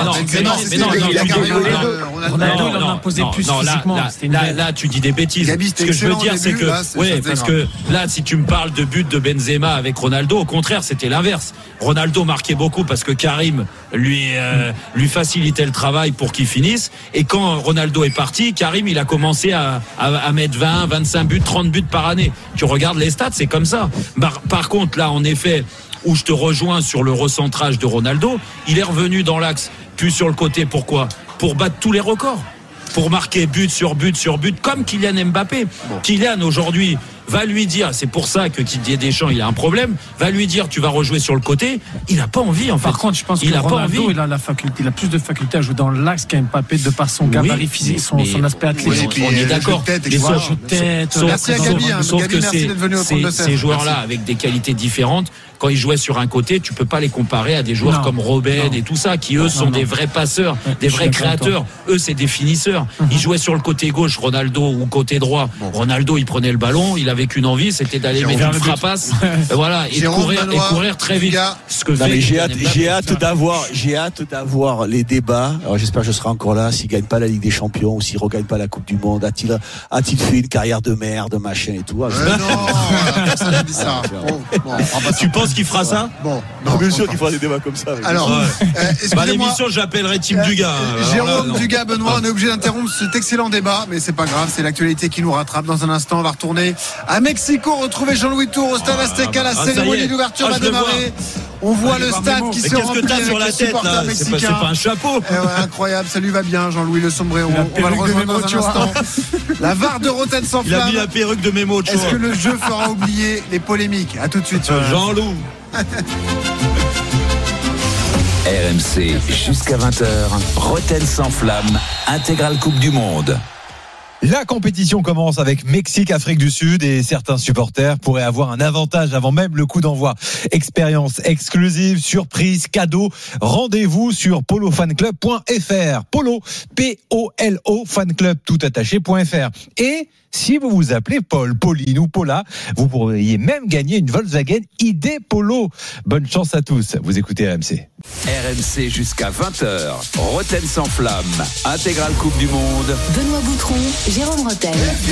Ronaldo, il en a imposé plus physiquement. Là, tu dis des bêtises. Ce que je veux dire, c'est que, parce que là, si tu me parles de but de Benzema avec Ronaldo, au contraire, c'était l'inverse. Ronaldo marquait beaucoup parce que Karim lui facilitait le travail pour qu'il finisse. Et quand Ronaldo est parti, Karim, il a commencé à mettre 20, 25 buts, 30 buts par année. Tu regardes les stats, c'est comme ça. Par contre, là, en effet, où je te rejoins sur le recentrage de Ronaldo, il est revenu dans l'axe, puis sur le côté. Pourquoi ? Pour battre tous les records, pour marquer but sur but sur but, comme Kylian Mbappé. Kylian, aujourd'hui, va lui dire, c'est pour ça que Didier Deschamps, il a un problème, va lui dire, tu vas rejouer sur le côté. Il n'a pas envie, en fait. Par contre, je pense que Ronaldo, il a plus de faculté à jouer dans l'axe qu'un Mbappé de par son gabarit physique, son aspect athlétique. On est d'accord. Sauf que ces joueurs-là, avec des qualités différentes, quand ils jouaient sur un côté, tu peux pas les comparer à des joueurs comme Robben et tout ça, qui eux sont des vrais passeurs, des vrais créateurs. Eux, c'est des finisseurs. Ils jouaient sur le côté gauche, Ronaldo, ou côté droit. Ronaldo, il prenait le ballon, il avait qu'une envie, c'était d'aller mettre une frappasse, voilà, et courir très vite. Ce que fait. J'ai hâte d'avoir les débats. Alors j'espère que je serai encore là. S'il gagne pas la Ligue des Champions ou s'il regagne pas la Coupe du Monde, a-t-il fait une carrière de merde, machin et tout. Non, personne n'a dit ça. Tu penses qu'il fera ça? Bien sûr qu'il fera des débats comme ça. Alors, l'émission, j'appellerai Team Dugas. Jérôme Dugas, Benoît, on est obligé d'interrompre cet excellent débat, mais c'est pas grave, c'est l'actualité qui nous rattrape. Dans un instant, on va retourner à Mexico, retrouver Jean-Louis Tour au Stade Azteca. La cérémonie d'ouverture va démarrer. On voit le stade qui se remplit avec les supporters mexicains. C'est pas un chapeau. Incroyable, ça lui va bien, Jean-Louis, le sombrero. On va le rejoindre dans un instant. La VAR de Rotten sans flamme. Il a mis la perruque de Memo. Est-ce que le jeu fera oublier les polémiques? À tout de suite. Jean-Loup. RMC jusqu'à 20h, Rotten sans flamme, intégrale Coupe du Monde. La compétition commence avec Mexique-Afrique du Sud et certains supporters pourraient avoir un avantage avant même le coup d'envoi. Expérience exclusive, surprise, cadeau. Rendez-vous sur polofanclub.fr. Polo, P-O-L-O, fanclub tout attaché.fr. Et si vous vous appelez Paul, Pauline ou Paula, vous pourriez même gagner une Volkswagen ID Polo. Bonne chance à tous. Vous écoutez RMC. RMC jusqu'à 20h. Rotten sans flamme. Intégrale Coupe du Monde. Benoît Boutron, Jérôme Rotten.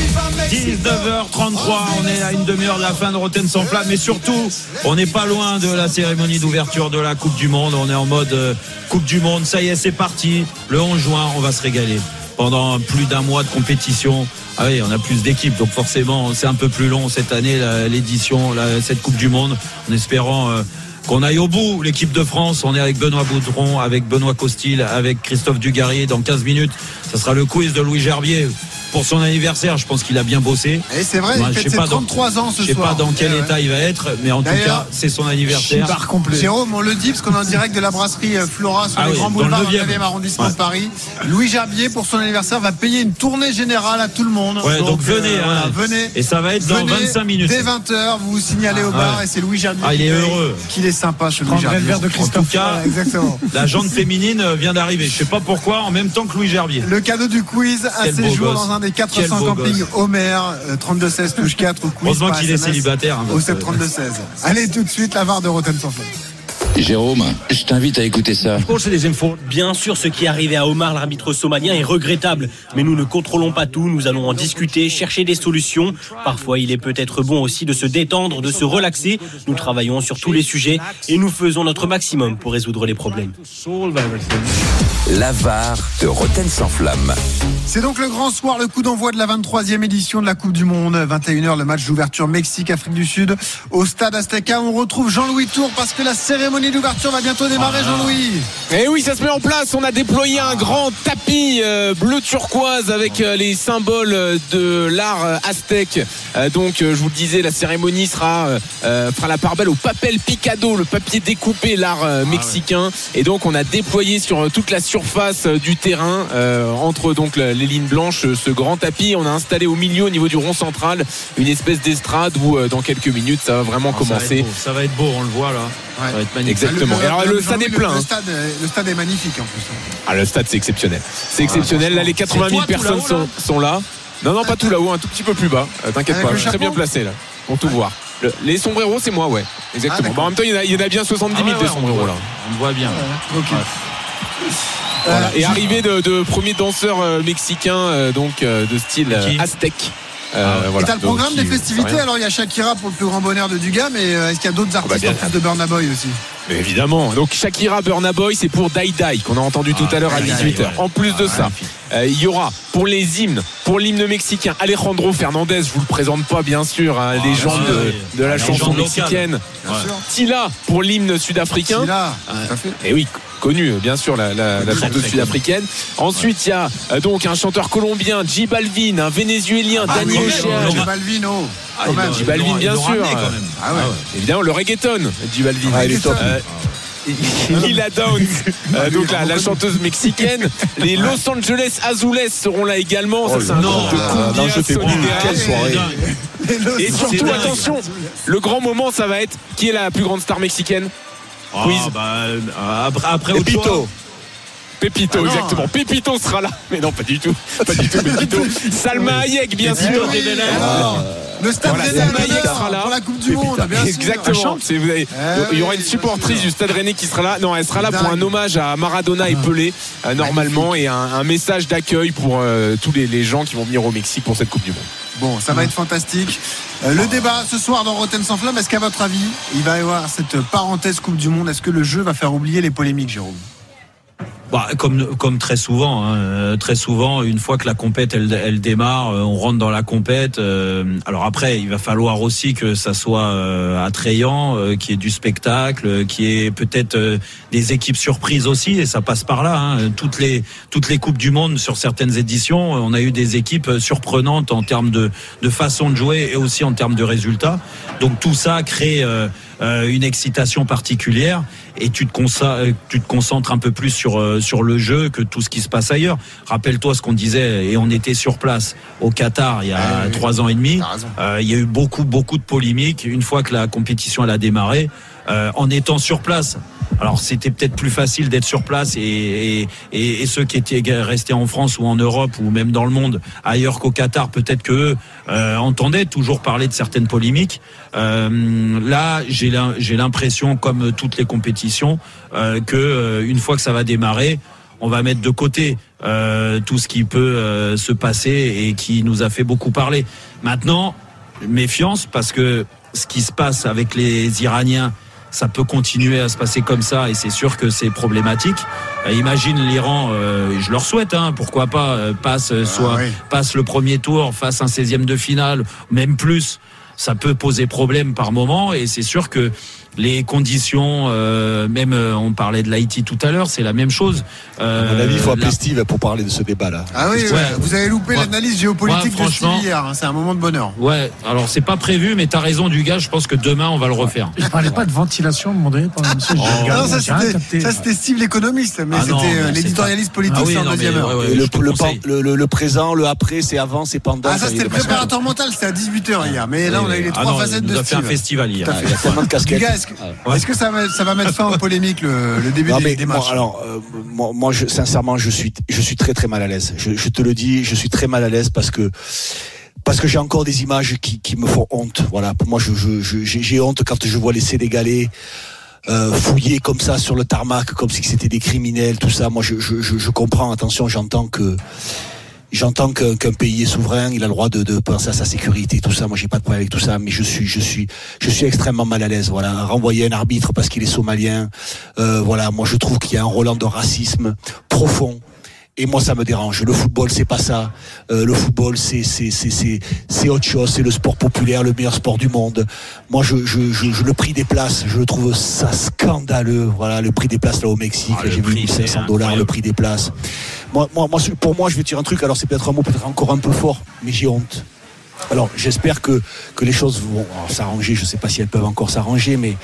19h33. On est à une demi-heure de la fin de Rotten sans flamme. Mais surtout, on n'est pas loin de la cérémonie d'ouverture de la Coupe du Monde. On est en mode Coupe du Monde. Ça y est, c'est parti. Le 11 juin, on va se régaler. Pendant plus d'un mois de compétition. Ah oui, on a plus d'équipes, donc forcément c'est un peu plus long cette année, l'édition, cette Coupe du Monde, en espérant qu'on aille au bout. L'équipe de France, on est avec Benoît Boutron, avec Benoît Costil, avec Christophe Dugarry. Dans 15 minutes, ça sera le quiz de Louis Gerbier. Pour son anniversaire, je pense qu'il a bien bossé. Et c'est vrai, il fête ses 33 ans ce soir. Je sais pas dans quel état il va être, mais en tout cas, c'est son anniversaire. Jérôme, on le dit parce qu'on est en direct de la brasserie Flora sur les grands boulevards dans le 9e arrondissement de Paris. Louis Gerbier, pour son anniversaire, va payer une tournée générale à tout le monde. Ouais, donc venez, venez. Et ça va être dans 25 minutes. Dès 20h, vous vous signalez au bar et c'est Louis Gerbier. Il est heureux. Qu'il est sympa, ce Louis Gerbier. Le verre de Christophe. En tout cas, exactement. La jante féminine vient d'arriver. Je sais pas pourquoi, en même temps que Louis Gerbier. Le cadeau du quiz, un séjour dans un des 400 campings Homer, 32-16 touche 4 au quiz. Heureusement qu'il est célibataire. Au 7-32-16. Allez, tout de suite, la VAR de Rotten sans flamme. Jérôme, je t'invite à écouter ça. Bien sûr, ce qui est arrivé à Omar, l'arbitre somalien, est regrettable. Mais nous ne contrôlons pas tout, nous allons en discuter, chercher des solutions. Parfois, il est peut-être bon aussi de se détendre, de se relaxer. Nous travaillons sur tous les sujets et nous faisons notre maximum pour résoudre les problèmes. La VAR de Rotten sans flamme. C'est donc le grand soir, le coup d'envoi de la 23e édition de la Coupe du Monde. 21h, le match d'ouverture Mexique-Afrique du Sud au Stade Azteca. On retrouve Jean-Louis Tour parce que la cérémonie d'ouverture va bientôt démarrer, Jean-Louis. Et oui, ça se met en place. On a déployé un grand tapis bleu turquoise avec les symboles de l'art aztèque. Donc, je vous le disais, la cérémonie fera la part belle au papel picado, le papier découpé, l'art mexicain. Et donc, on a déployé sur toute la surface du terrain, entre donc les lignes blanches, ce grand tapis. On a installé au milieu, au niveau du rond central, une espèce d'estrade où, dans quelques minutes, ça va vraiment commencer. Ça va être beau, on le voit là. Ouais. Ça va être magnifique. Exactement. Alors le stade est plein. Le stade est magnifique en plus. Le stade c'est exceptionnel. C'est exceptionnel. Là les 80 000 personnes sont là. Non, pas tout là-haut, un tout petit peu plus bas. T'inquiète pas, je suis très bien placé là pour tout voir. Les sombreros, c'est moi, ouais. Exactement. En même temps, il y en a bien 70 000 des sombreros là. On le voit bien. Voilà. Et arrivée de premiers danseurs mexicains de style aztèque. Et t'as le programme des festivités. Alors il y a Shakira pour le plus grand bonheur de Dugas, mais est-ce qu'il y a d'autres artistes en plus de Burna Boy aussi? Mais évidemment. Donc Shakira, Burna Boy, c'est pour Dai Dai qu'on a entendu tout à l'heure à 18h. En plus de ça, il y aura pour les hymnes, pour l'hymne mexicain, Alejandro Fernandez, je vous le présente pas bien sûr, légende de la chanson mexicaine. Tila pour l'hymne sud-africain. Et oui, connu bien sûr la chanteuse sud-africaine. Ensuite il y a donc un chanteur colombien, J Balvin, un vénézuélien, Dani Ocean. J Balvin, J Balvin bien sûr. Évidemment le reggaeton, J Balvin. Il est top. Lila Downs, donc la chanteuse mexicaine. Les Los Angeles Azules seront là également. Ça, c'est un groupe de cumbia solidaire. Quelle soirée. Et surtout, attention, le grand moment, ça va être qui est la plus grande star mexicaine? Quiz. Après Pepito. Pepito, exactement. Pepito sera là. Mais non, pas du tout. Pepito. Salma Hayek, bien sûr. Le Stade Rennais sera là pour la Coupe du Monde, bien sûr. Exactement. Il y aura une supportrice du Stade Rennais qui sera là. Non, elle sera là pour un hommage à Maradona et Pelé, normalement, et un message d'accueil pour tous les gens qui vont venir au Mexique pour cette Coupe du Monde. Bon, ça va être fantastique. Le débat ce soir dans Rotten sans flamme, est-ce qu'à votre avis, il va y avoir cette parenthèse Coupe du Monde? Est-ce que le jeu va faire oublier les polémiques, Jérôme? Comme très souvent, une fois que la compète elle démarre, on rentre dans la compète. Alors après, il va falloir aussi que ça soit attrayant, qu'il y ait du spectacle, qu'il y ait peut-être des équipes surprises aussi, et ça passe par là. Toutes les coupes du monde sur certaines éditions, on a eu des équipes surprenantes en termes de façon de jouer et aussi en termes de résultats. Donc tout ça crée une excitation particulière, et tu te concentres un peu plus sur le jeu que tout ce qui se passe ailleurs. Rappelle-toi ce qu'on disait, et on était sur place au Qatar il y a 3 ans et demi. Il y a eu beaucoup de polémiques une fois que la compétition elle a démarré, en étant sur place. Alors c'était peut-être plus facile d'être sur place, et ceux qui étaient restés en France ou en Europe ou même dans le monde ailleurs qu'au Qatar, peut-être qu'eux entendaient toujours parler de certaines polémiques. Là j'ai l'impression, comme toutes les compétitions, que une fois que ça va démarrer, on va mettre de côté tout ce qui peut se passer et qui nous a fait beaucoup parler. Maintenant, méfiance, parce que ce qui se passe avec les Iraniens, ça peut continuer à se passer comme ça, et c'est sûr que c'est problématique. Imagine l'Iran, je leur souhaite, pourquoi pas, passe le premier tour, fasse un 16e de finale, même plus. Ça peut poser problème par moment, et c'est sûr que les conditions, même on parlait de l'Haïti tout à l'heure, c'est la même chose. À mon avis, il faut appeler Steve pour parler de ce débat-là. Ah oui, vous avez loupé l'analyse géopolitique de Steve hier, c'est un moment de bonheur. Ouais, alors c'est pas prévu, mais t'as raison du gars, je pense que demain on va le refaire. Je parlais pas de ventilation à un moment donné pendant monsieur. Non, ça c'était Steve l'économiste, mais c'était l'éditorialiste politique, c'est en deuxième heure. Le présent, le après, c'est avant, c'est pendant. Ah, ça c'était le préparateur mental, c'était à 18h hier, mais là on a eu les 3 facettes de Steve. On a fait un festival hier. Il y a tellement de casquettes. Est-ce que ça va mettre fin aux polémiques, le début des matchs? Moi, sincèrement, je suis très très mal à l'aise. Je te le dis, je suis très mal à l'aise parce que j'ai encore des images qui me font honte. Voilà, pour moi, j'ai honte quand je vois les Sénégalais fouiller comme ça sur le tarmac, comme si c'était des criminels, tout ça. Moi, je comprends. Attention, J'entends qu'un pays est souverain, il a le droit de penser à sa sécurité, tout ça. Moi, j'ai pas de problème avec tout ça, mais je suis extrêmement mal à l'aise. Voilà, renvoyer un arbitre parce qu'il est somalien. Voilà, moi, je trouve qu'il y a un relent de racisme profond. Et moi, ça me dérange. Le football, c'est pas ça. Le football, c'est autre chose. C'est le sport populaire, le meilleur sport du monde. Moi, le prix des places, je le trouve ça scandaleux. Voilà, le prix des places là au Mexique, j'ai vu $1,500 le prix des places. Pour moi, je vais dire un truc. Alors, c'est peut-être un mot peut-être encore un peu fort, mais j'ai honte. Alors, j'espère que les choses vont s'arranger. Je sais pas si elles peuvent encore s'arranger, mais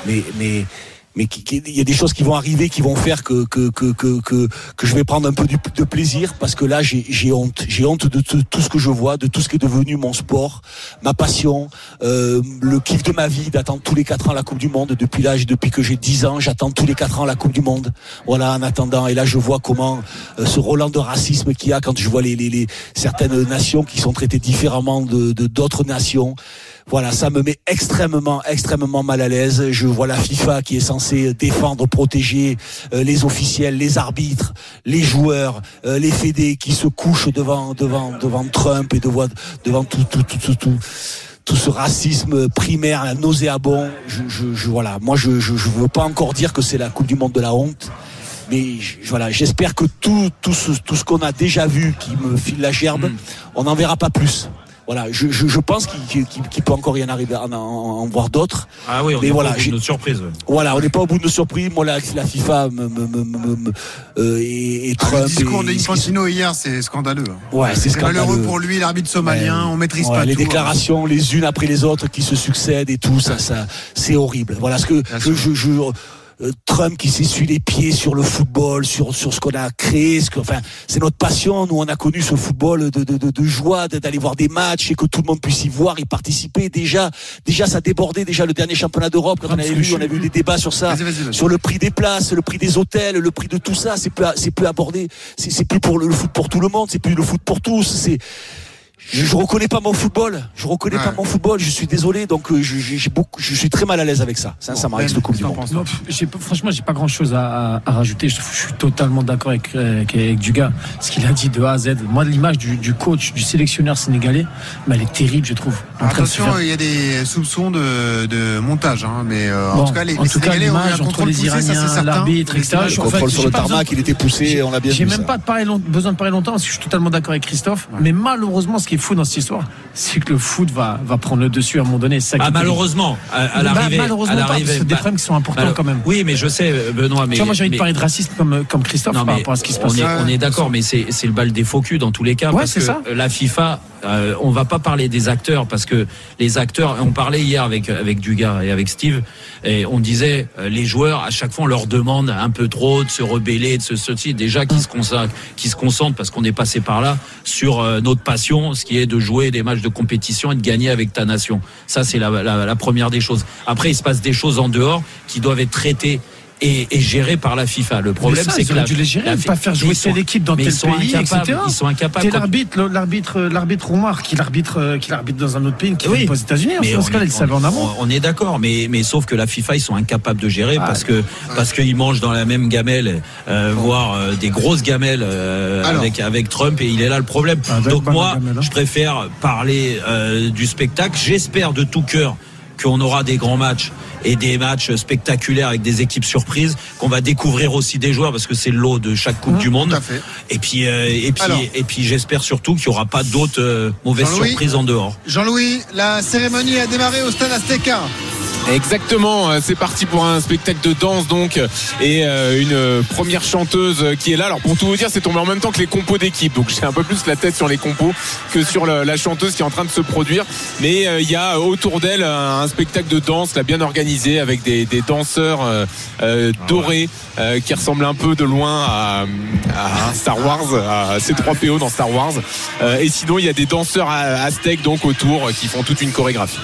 il y a des choses qui vont arriver, qui vont faire que je vais prendre un peu de plaisir, parce que là j'ai honte de tout ce que je vois, de tout ce qui est devenu mon sport, ma passion, le kiff de ma vie, d'attendre tous les 4 ans la Coupe du Monde. Depuis que j'ai 10 ans, j'attends tous les 4 ans la Coupe du Monde. Voilà, en attendant. Et là, je vois comment ce relent de racisme qu'il y a quand je vois les certaines nations qui sont traitées différemment de d'autres nations. Voilà, ça me met extrêmement mal à l'aise. Je vois la FIFA qui est censée défendre, protéger les officiels, les arbitres, les joueurs, les fédés qui se couchent devant Trump et devant tout ce racisme primaire, nauséabond. Voilà, moi je veux pas encore dire que c'est la Coupe du Monde de la honte. Mais voilà, j'espère que tout ce qu'on a déjà vu qui me file la gerbe, on n'en verra pas plus. Voilà, je pense qu'il peut encore y en arriver à en voir d'autres. Ah oui, on est pas au bout de notre surprise. Voilà, on n'est pas au bout de nos surprises. Moi, la FIFA et Trump. Le discours d'Infantino hier, c'est scandaleux. Ouais, c'est malheureux pour lui, l'arbitre somalien. On maîtrise pas les tout. Déclarations les unes après les autres qui se succèdent et tout, ça, c'est horrible. Voilà ce que Trump qui s'essuie les pieds sur le football, sur ce qu'on a créé, c'est notre passion. Nous, on a connu ce football de joie, d'aller voir des matchs et que tout le monde puisse y voir, y participer. Déjà, ça débordait déjà le dernier championnat d'Europe. Quand on a vu des débats sur ça, sur le prix des places, le prix des hôtels, le prix de tout ça. C'est plus abordé. C'est plus pour le foot pour tout le monde. C'est plus le foot pour tous. Je reconnais pas mon football. Je suis désolé. Donc je suis très mal à l'aise avec ça. Sincèrement, avec cette Coupe du Monde. Franchement, j'ai pas grand chose à rajouter. Je suis totalement d'accord avec Dugas. Ce qu'il a dit de A à Z. Moi, l'image du coach, du sélectionneur sénégalais, mais elle est terrible, je trouve. Attention, il y a des soupçons de montage, mais en tout cas, les Sénégalais ont eu un contrôle poussé, ça c'est certain. L'arbitre, etc. Le contrôle sur le tarmac, il était poussé. On a bien vu ça. J'ai même pas besoin de parler longtemps parce que je suis totalement d'accord avec Christophe. Mais malheureusement, ce qui est fou dans cette histoire, c'est que le foot va prendre le dessus à un moment donné. Malheureusement, à l'arrivée. C'est des problèmes qui sont importants quand même. Oui, mais je sais, Benoît. Mais moi, j'ai envie de parler de racisme comme Christophe par rapport à ce qui se passe. On est d'accord, mais c'est le bal des faux culs dans tous les cas. Ouais, parce c'est que ça. La FIFA, on va pas parler des acteurs parce que les acteurs, on parlait hier avec Dugas et avec Steve, et on disait les joueurs à chaque fois on leur demande un peu trop de se rebeller, de ceci déjà qui se concentrent parce qu'on est passé par là sur notre passion, ce qui est de jouer des matchs de compétition et de gagner avec ta nation. Ça c'est la première des choses. Après il se passe des choses en dehors qui doivent être traitées et géré par la FIFA. Le problème, c'est que ils ont dû les gérer, pas faire jouer telle équipe dans tel pays, etc. Ils sont incapables. T'es l'arbitre Roumar qui l'arbitre dans un autre pays, qui n'est pas aux États-Unis. En ce cas, il savait en amont. On est d'accord, mais sauf que la FIFA, ils sont incapables de gérer parce qu'ils mangent dans la même gamelle, voire des grosses gamelles avec Trump, et il est là le problème. Donc moi, je préfère parler du spectacle. J'espère de tout cœur qu'on aura des grands matchs et des matchs spectaculaires avec des équipes surprises, qu'on va découvrir aussi des joueurs parce que c'est le lot de chaque Coupe du Monde. Et puis j'espère surtout qu'il n'y aura pas d'autres mauvaises surprises en dehors. Jean-Louis, la cérémonie a démarré au Stade Azteca. Exactement, c'est parti pour un spectacle de danse donc, et une première chanteuse qui est là. Alors pour tout vous dire, c'est tombé en même temps que les compos d'équipe, donc j'ai un peu plus la tête sur les compos que sur la chanteuse qui est en train de se produire, mais il y a autour d'elle un spectacle de danse là, bien organisé avec des danseurs dorés qui ressemblent un peu de loin à Star Wars, à C3PO dans Star Wars, et sinon il y a des danseurs aztèques donc autour qui font toute une chorégraphie.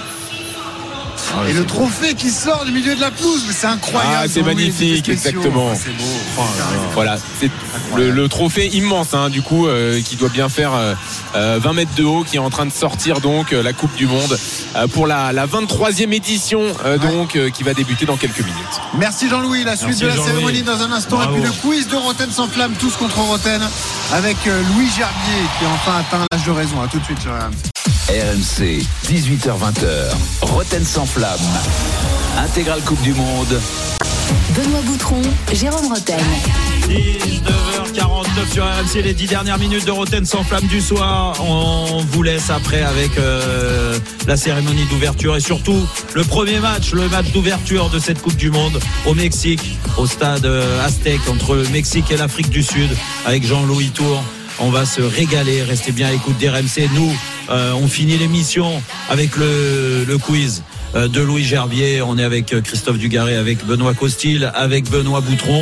Et le trophée qui sort du milieu de la pelouse, mais c'est incroyable. C'est magnifique, exactement. C'est beau. Voilà, c'est le trophée immense, du coup, qui doit bien faire 20 mètres de haut, qui est en train de sortir donc la Coupe du Monde pour la 23e édition, donc qui va débuter dans quelques minutes. Merci Jean-Louis. La suite de la cérémonie dans un instant. Bravo. Et puis le quiz de Roten sans flamme, tous contre Roten, avec Louis Gerbier qui a enfin atteint l'âge de raison. À tout de suite sur RMC. RMC, 18h-20h, Roten sans flamme, intégrale Coupe du Monde. Benoît Boutron, Jérôme Roten. 19h49 sur RMC, les 10 dernières minutes de Roten sans flamme du soir. On vous laisse après avec la cérémonie d'ouverture et surtout le premier match, le match d'ouverture de cette Coupe du Monde au Mexique, au stade Aztec, entre le Mexique et l'Afrique du Sud, avec Jean-Louis Tour. On va se régaler, restez bien à l'écoute d'RMC. Nous, on finit l'émission avec le quiz de Louis Gerbier. On est avec Christophe Dugarry, avec Benoît Costil, avec Benoît Boutron.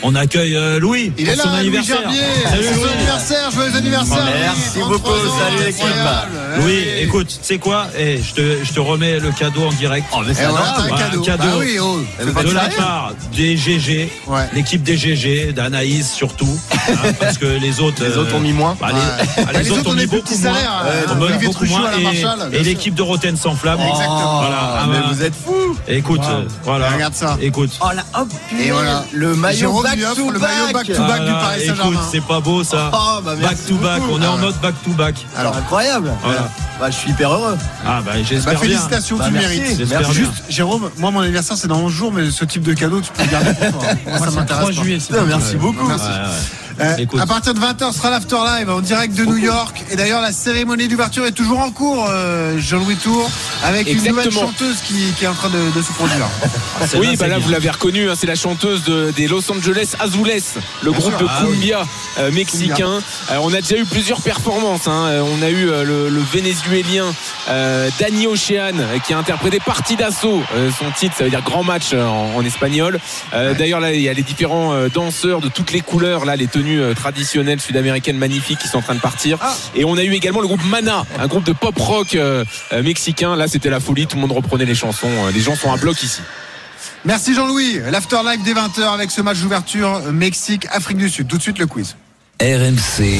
On accueille Louis Il pour est là, son Louis anniversaire. Gerbier. Salut C'est son Louis. anniversaire, joyeux anniversaire. Merci Louis, beaucoup, 33 ans, salut l'équipe. incroyable. Louis, écoute, tu sais quoi? Je te remets le cadeau en direct. Oh, mais Et voilà, t'as un cadeau. Bah oui, oh. de la part des GG, l'équipe des GG, d'Anaïs surtout, parce que les autres ont mis moins. Les autres ont mis beaucoup moins. Olivier Beaucoup Truchot moins. à la Marshall, Et l'équipe de Rotten sans flamme. Exactement. Voilà. Mais vous êtes fous. Écoute, voilà. Regarde ça. Écoute. Oh là, hop, Et voilà. le maillot Jérôme back lui offre to le maillot back to back Voilà, du Paris écoute, Saint-Germain. c'est pas beau ça. Oh, bah, merci Back to back, beaucoup. on est en mode back to back. Alors, incroyable. Voilà. Bah, je suis hyper heureux. Ah bah j'espère bien. félicitations, tu merci. mérites. J'espère bien. Juste, Jérôme, moi mon anniversaire c'est dans 11 jours, mais ce type de cadeau tu peux le garder pour toi. Moi ça m'intéresse 3 pas. juillet. Merci beaucoup. Merci. Écoute. À partir de 20h sera l'After Live en direct de New York. Et d'ailleurs la cérémonie d'ouverture est toujours en cours, Jean-Louis Tour, avec une nouvelle Exactement. chanteuse qui est en train de se produire. Oui, bah là vous l'avez reconnu, hein, c'est la chanteuse des Los Angeles Azules, le Bien groupe sûr. de Ah oui. cumbia mexicain. On a déjà eu plusieurs performances. On a eu le vénézuélien Danny Ocean qui a interprété Partie d'assaut. Son titre, ça veut dire grand match en espagnol. D'ailleurs là, il y a les différents danseurs de toutes les couleurs, là les tenues traditionnelles sud-américaines magnifiques qui sont en train de partir. Et on a eu également le groupe Mana, un groupe de pop rock mexicain. Là, c'était la folie, tout le monde reprenait les chansons. Les gens sont à bloc ici. Merci Jean-Louis. L'After Live dès 20h avec ce match d'ouverture Mexique-Afrique du Sud. Tout de suite le quiz. RMC,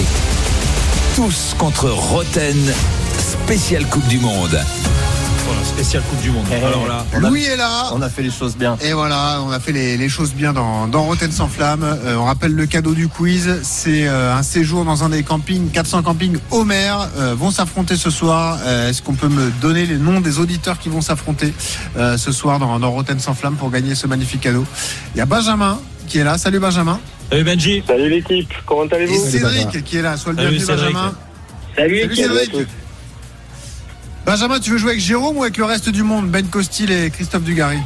tous contre Rotten, spéciale Coupe du Monde. Voilà, spéciale Coupe du Monde. Alors là, Louis est là. On a fait les choses bien. Et voilà, on a fait les choses bien dans Rotten sans flamme. On rappelle le cadeau du quiz, c'est un séjour dans un des campings, 400 campings Homer vont s'affronter ce soir. Est-ce qu'on peut me donner les noms des auditeurs qui vont s'affronter ce soir dans Rotten sans flamme pour gagner ce magnifique cadeau? Il y a Benjamin qui est là. Salut Benjamin. Salut Benji. Salut l'équipe, comment allez-vous? Et Cédric qui est là. Sois le Salut, bienvenu Cédric. Benjamin. Salut Cédric. Benjamin, tu veux jouer avec Jérôme ou avec le reste du monde, Ben Costil et Christophe Dugarry?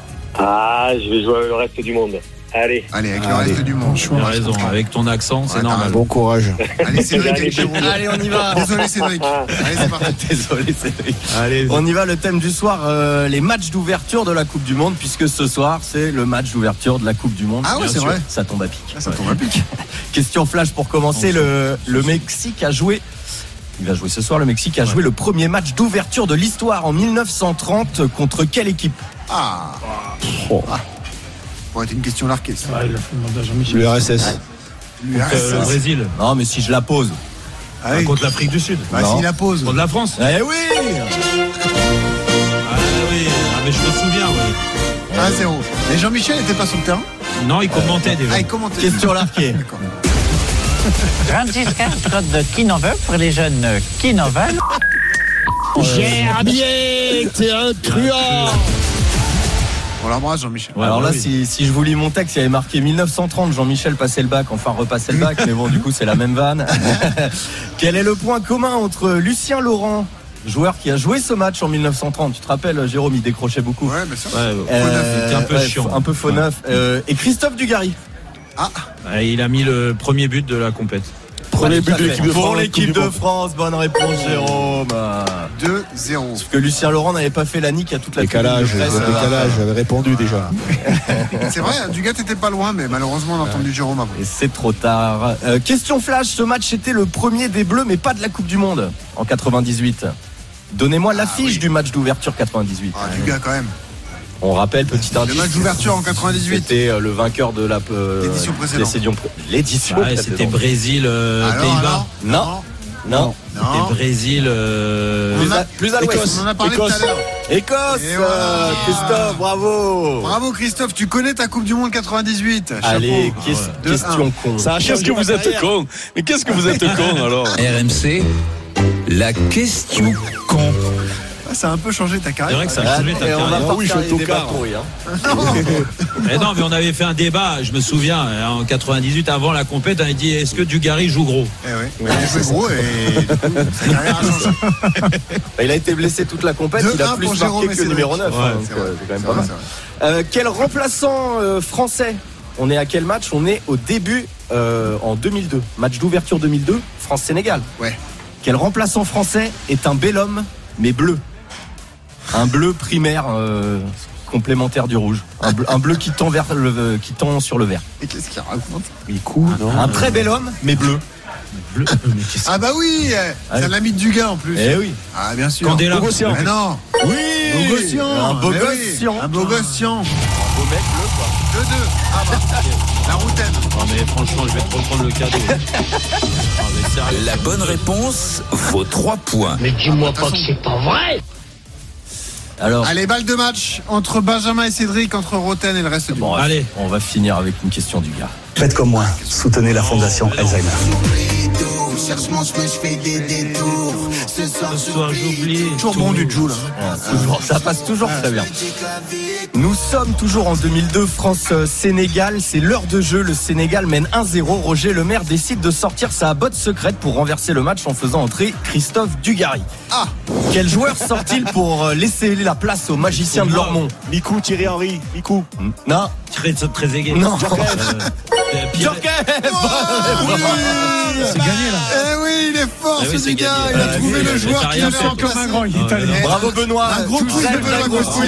Ah, je vais jouer avec le reste du monde. Allez, avec le reste du monde. Tu as raison, avec ton accent, c'est normal. Bon courage. Allez Cédric avec Jérôme. Allez, on y va. Désolé Cédric. Allez, c'est parti. Désolé Cédric. Allez. On y va, le thème du soir, les matchs d'ouverture de la Coupe du Monde, puisque ce soir c'est le match d'ouverture de la Coupe du Monde. Ah ouais, Bien c'est sûr. vrai. Ça tombe à pic. Ça tombe à pic. Question flash pour commencer. Le Mexique a joué. Il va jouer ce soir. Le Mexique a joué le premier match d'ouverture de l'histoire en 1930 contre quelle équipe? Bon, c'est une question larquée. Ça. Il a fait demander à Jean-Michel. L'URSS. Le Brésil. Non, mais si je la pose. Ah oui. Contre l'Afrique du Sud. Bah, s'il la pose. Contre la France. Eh oui. Ah oui, mais je me souviens, oui. 1-0. Et Jean-Michel n'était pas sur le terrain? Non, il commentait déjà. Ah, il commentait. Question larquée. D'accord. 36 cartes de qui n'en veut pour les jeunes qui n'en veulent. Gerbier, t'es un truand. On l'embrasse Jean-Michel. Ouais, Alors bah là, oui. si je vous lis mon texte, il y avait marqué 1930, Jean-Michel passait le bac, enfin repassait le bac, mais bon, du coup, c'est la même vanne. Quel est le point commun entre Lucien Laurent, joueur qui a joué ce match en 1930? Tu te rappelles, Jérôme, il décrochait beaucoup. Ouais, bien sûr. C'était un peu chiant. Un peu faux neuf. Et Christophe Dugarry. Il a mis le premier but de la compète. Premier but de l'équipe de France. Pour Coupe l'équipe du de monde. France, bonne réponse, Jérôme. 2-0. Sauf que Lucien Laurent n'avait pas fait la nique à toute la Décalage, tribune de presse. j'avais répondu déjà. C'est vrai, Dugat était pas loin, mais malheureusement on a entendu Jérôme avant. Et c'est trop tard. Question flash, ce match était le premier des Bleus, mais pas de la Coupe du Monde en 98. Donnez-moi l'affiche du match d'ouverture 98. Ah, Dugat quand même. On rappelle, petit indice. Le match d'ouverture en 98. C'était le vainqueur de L'édition précédente. L'édition Ouais, précédente. c'était Brésil, Pays-Bas. Non. C'était Brésil. Plus à l'ouest. On en a parlé tout à l'heure. Écosse. Et voilà. Christophe, bravo. Bravo Christophe, tu connais ta Coupe du Monde 98. Allez, Chapeau. question con. Qu'est-ce que vous êtes con? Mais qu'est-ce que vous êtes con alors? RMC, la question con. Ça a un peu changé ta C'est carrière. vrai que ça a changé ta Et on va carrière. pas oui, faire je suis les débats tocard. pourris, hein. Non, mais on avait fait un débat, je me souviens, en 98, avant la compète, on avait dit est-ce que Dugarry joue gros? Eh ouais. Il a joué gros et du coup, sa carrière a changé. Il a été blessé toute la compète, il a 2-1 plus pour marqué Jérôme et que Cédric. numéro 9. Ouais, C'est quand même pas mal. Quel remplaçant français? On est à quel match? On est au début en 2002. Match d'ouverture 2002, France-Sénégal. Ouais. Quel remplaçant français est un bel homme mais bleu? Un bleu primaire complémentaire du rouge. Un bleu qui tend sur le vert. Et qu'est-ce qu'il raconte? Il court. Un très bel homme, mais bleu. Ah bah oui, c'est un ami du gars en plus. Eh oui. Ah bien sûr. Candela. Bogossian. Mais non. Oui. Bogossian. Un Bogossian. Un Bogossian. Un beau mec bleu quoi. 2-2. Ah bah. La routaine. Non mais franchement, je vais te reprendre le cadeau. Ah, mais sérieux. La bonne réponse vaut 3 points. Mais dis-moi pas que c'est pas vrai. Alors, Allez, balle de match entre Benjamin et Cédric, entre Roten et le reste du monde. Allez. on va finir avec une question du gars. Faites comme moi, soutenez la fondation Alzheimer. Ce soir, j'oublie. Toujours bon du Joule. Ça passe toujours très bien. Nous sommes toujours en 2002, France-Sénégal. C'est l'heure de jeu. Le Sénégal mène 1-0. Roger Lemaire décide de sortir sa botte secrète pour renverser le match en faisant entrer Christophe Dugarry. Ah, quel joueur sort-il pour laisser la place au magicien de Lormont? Mikou, Thierry Henry, Mikou. Non. Très aigué. Non. C'est gagné là. Eh oui, il est fort oui, ce c'est gars. gagné. Il a trouvé le joueur qui avait Comme un grand, il est allé. Bravo Benoît. Un gros quiz de Benoît Costil.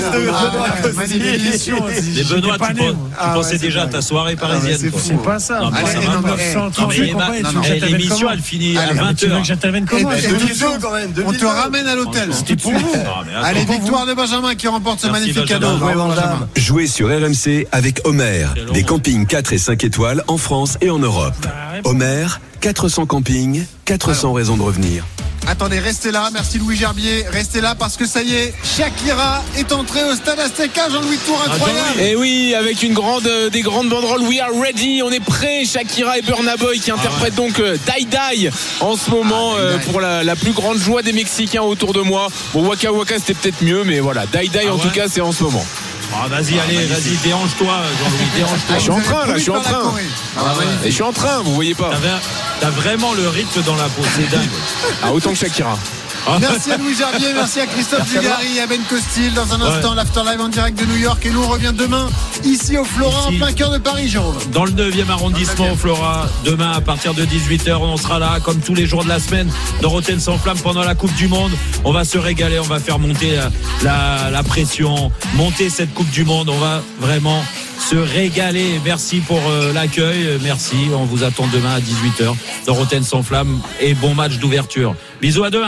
Mais Benoît, tu pensais déjà à ta soirée parisienne. C'est pas ça. Non, mais Allez, ça non, va mais, pas. Non, mais l'émission, elle finit à 20h. Tu veux que j'intervienne comment? On te ramène à l'hôtel. C'était pour vous. Allez, victoire de Benjamin qui remporte ce Merci, magnifique Benjamin. cadeau. Bravo, Benjamin. Jouez sur RMC avec Homer. Des campings 4 et 5 étoiles en France et en Europe. Homer, 400 campings, 400 raisons de revenir. Attendez, restez là. Merci Louis Gerbier. Restez là parce que ça y est, Shakira est entrée au stade Azteca. Jean-Louis Tour, incroyable. Et oui, avec des grandes banderoles, we are ready, on est prêt. Shakira et Burna Boy qui interprètent donc Die Die en ce moment pour la plus grande joie des Mexicains autour de moi. Bon, Waka Waka c'était peut-être mieux, mais voilà, Die Die en tout cas c'est en ce moment. Ah, vas-y, déhanche-toi, Jean-Louis, déhanche-toi. Je suis en train là, je suis en train. Et je suis en train, vous voyez pas. T'as vraiment le rythme dans la peau, c'est dingue. Ah, autant que Shakira. Merci à Louis Gerbier, merci à Christophe Dugarry, à Ben Costil. Dans un instant, l'Afterlive en direct de New York. Et nous, on revient demain ici au Flora, en plein cœur de Paris, Jérôme. Dans le 9e arrondissement au Flora. Demain, à partir de 18h, on sera là, comme tous les jours de la semaine, dans Rotten sans flamme pendant la Coupe du Monde. On va se régaler, on va faire monter la pression, monter cette Coupe du Monde. On va vraiment se régaler. Merci pour l'accueil. Merci. On vous attend demain à 18h dans Rotten sans flamme. Et bon match d'ouverture. Bisous, à demain.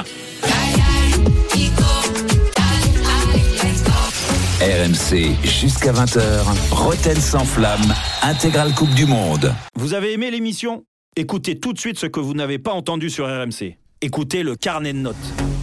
RMC jusqu'à 20h. Rotten sans flamme. Intégrale Coupe du Monde. Vous avez aimé l'émission ? Écoutez tout de suite ce que vous n'avez pas entendu sur RMC. Écoutez le carnet de notes.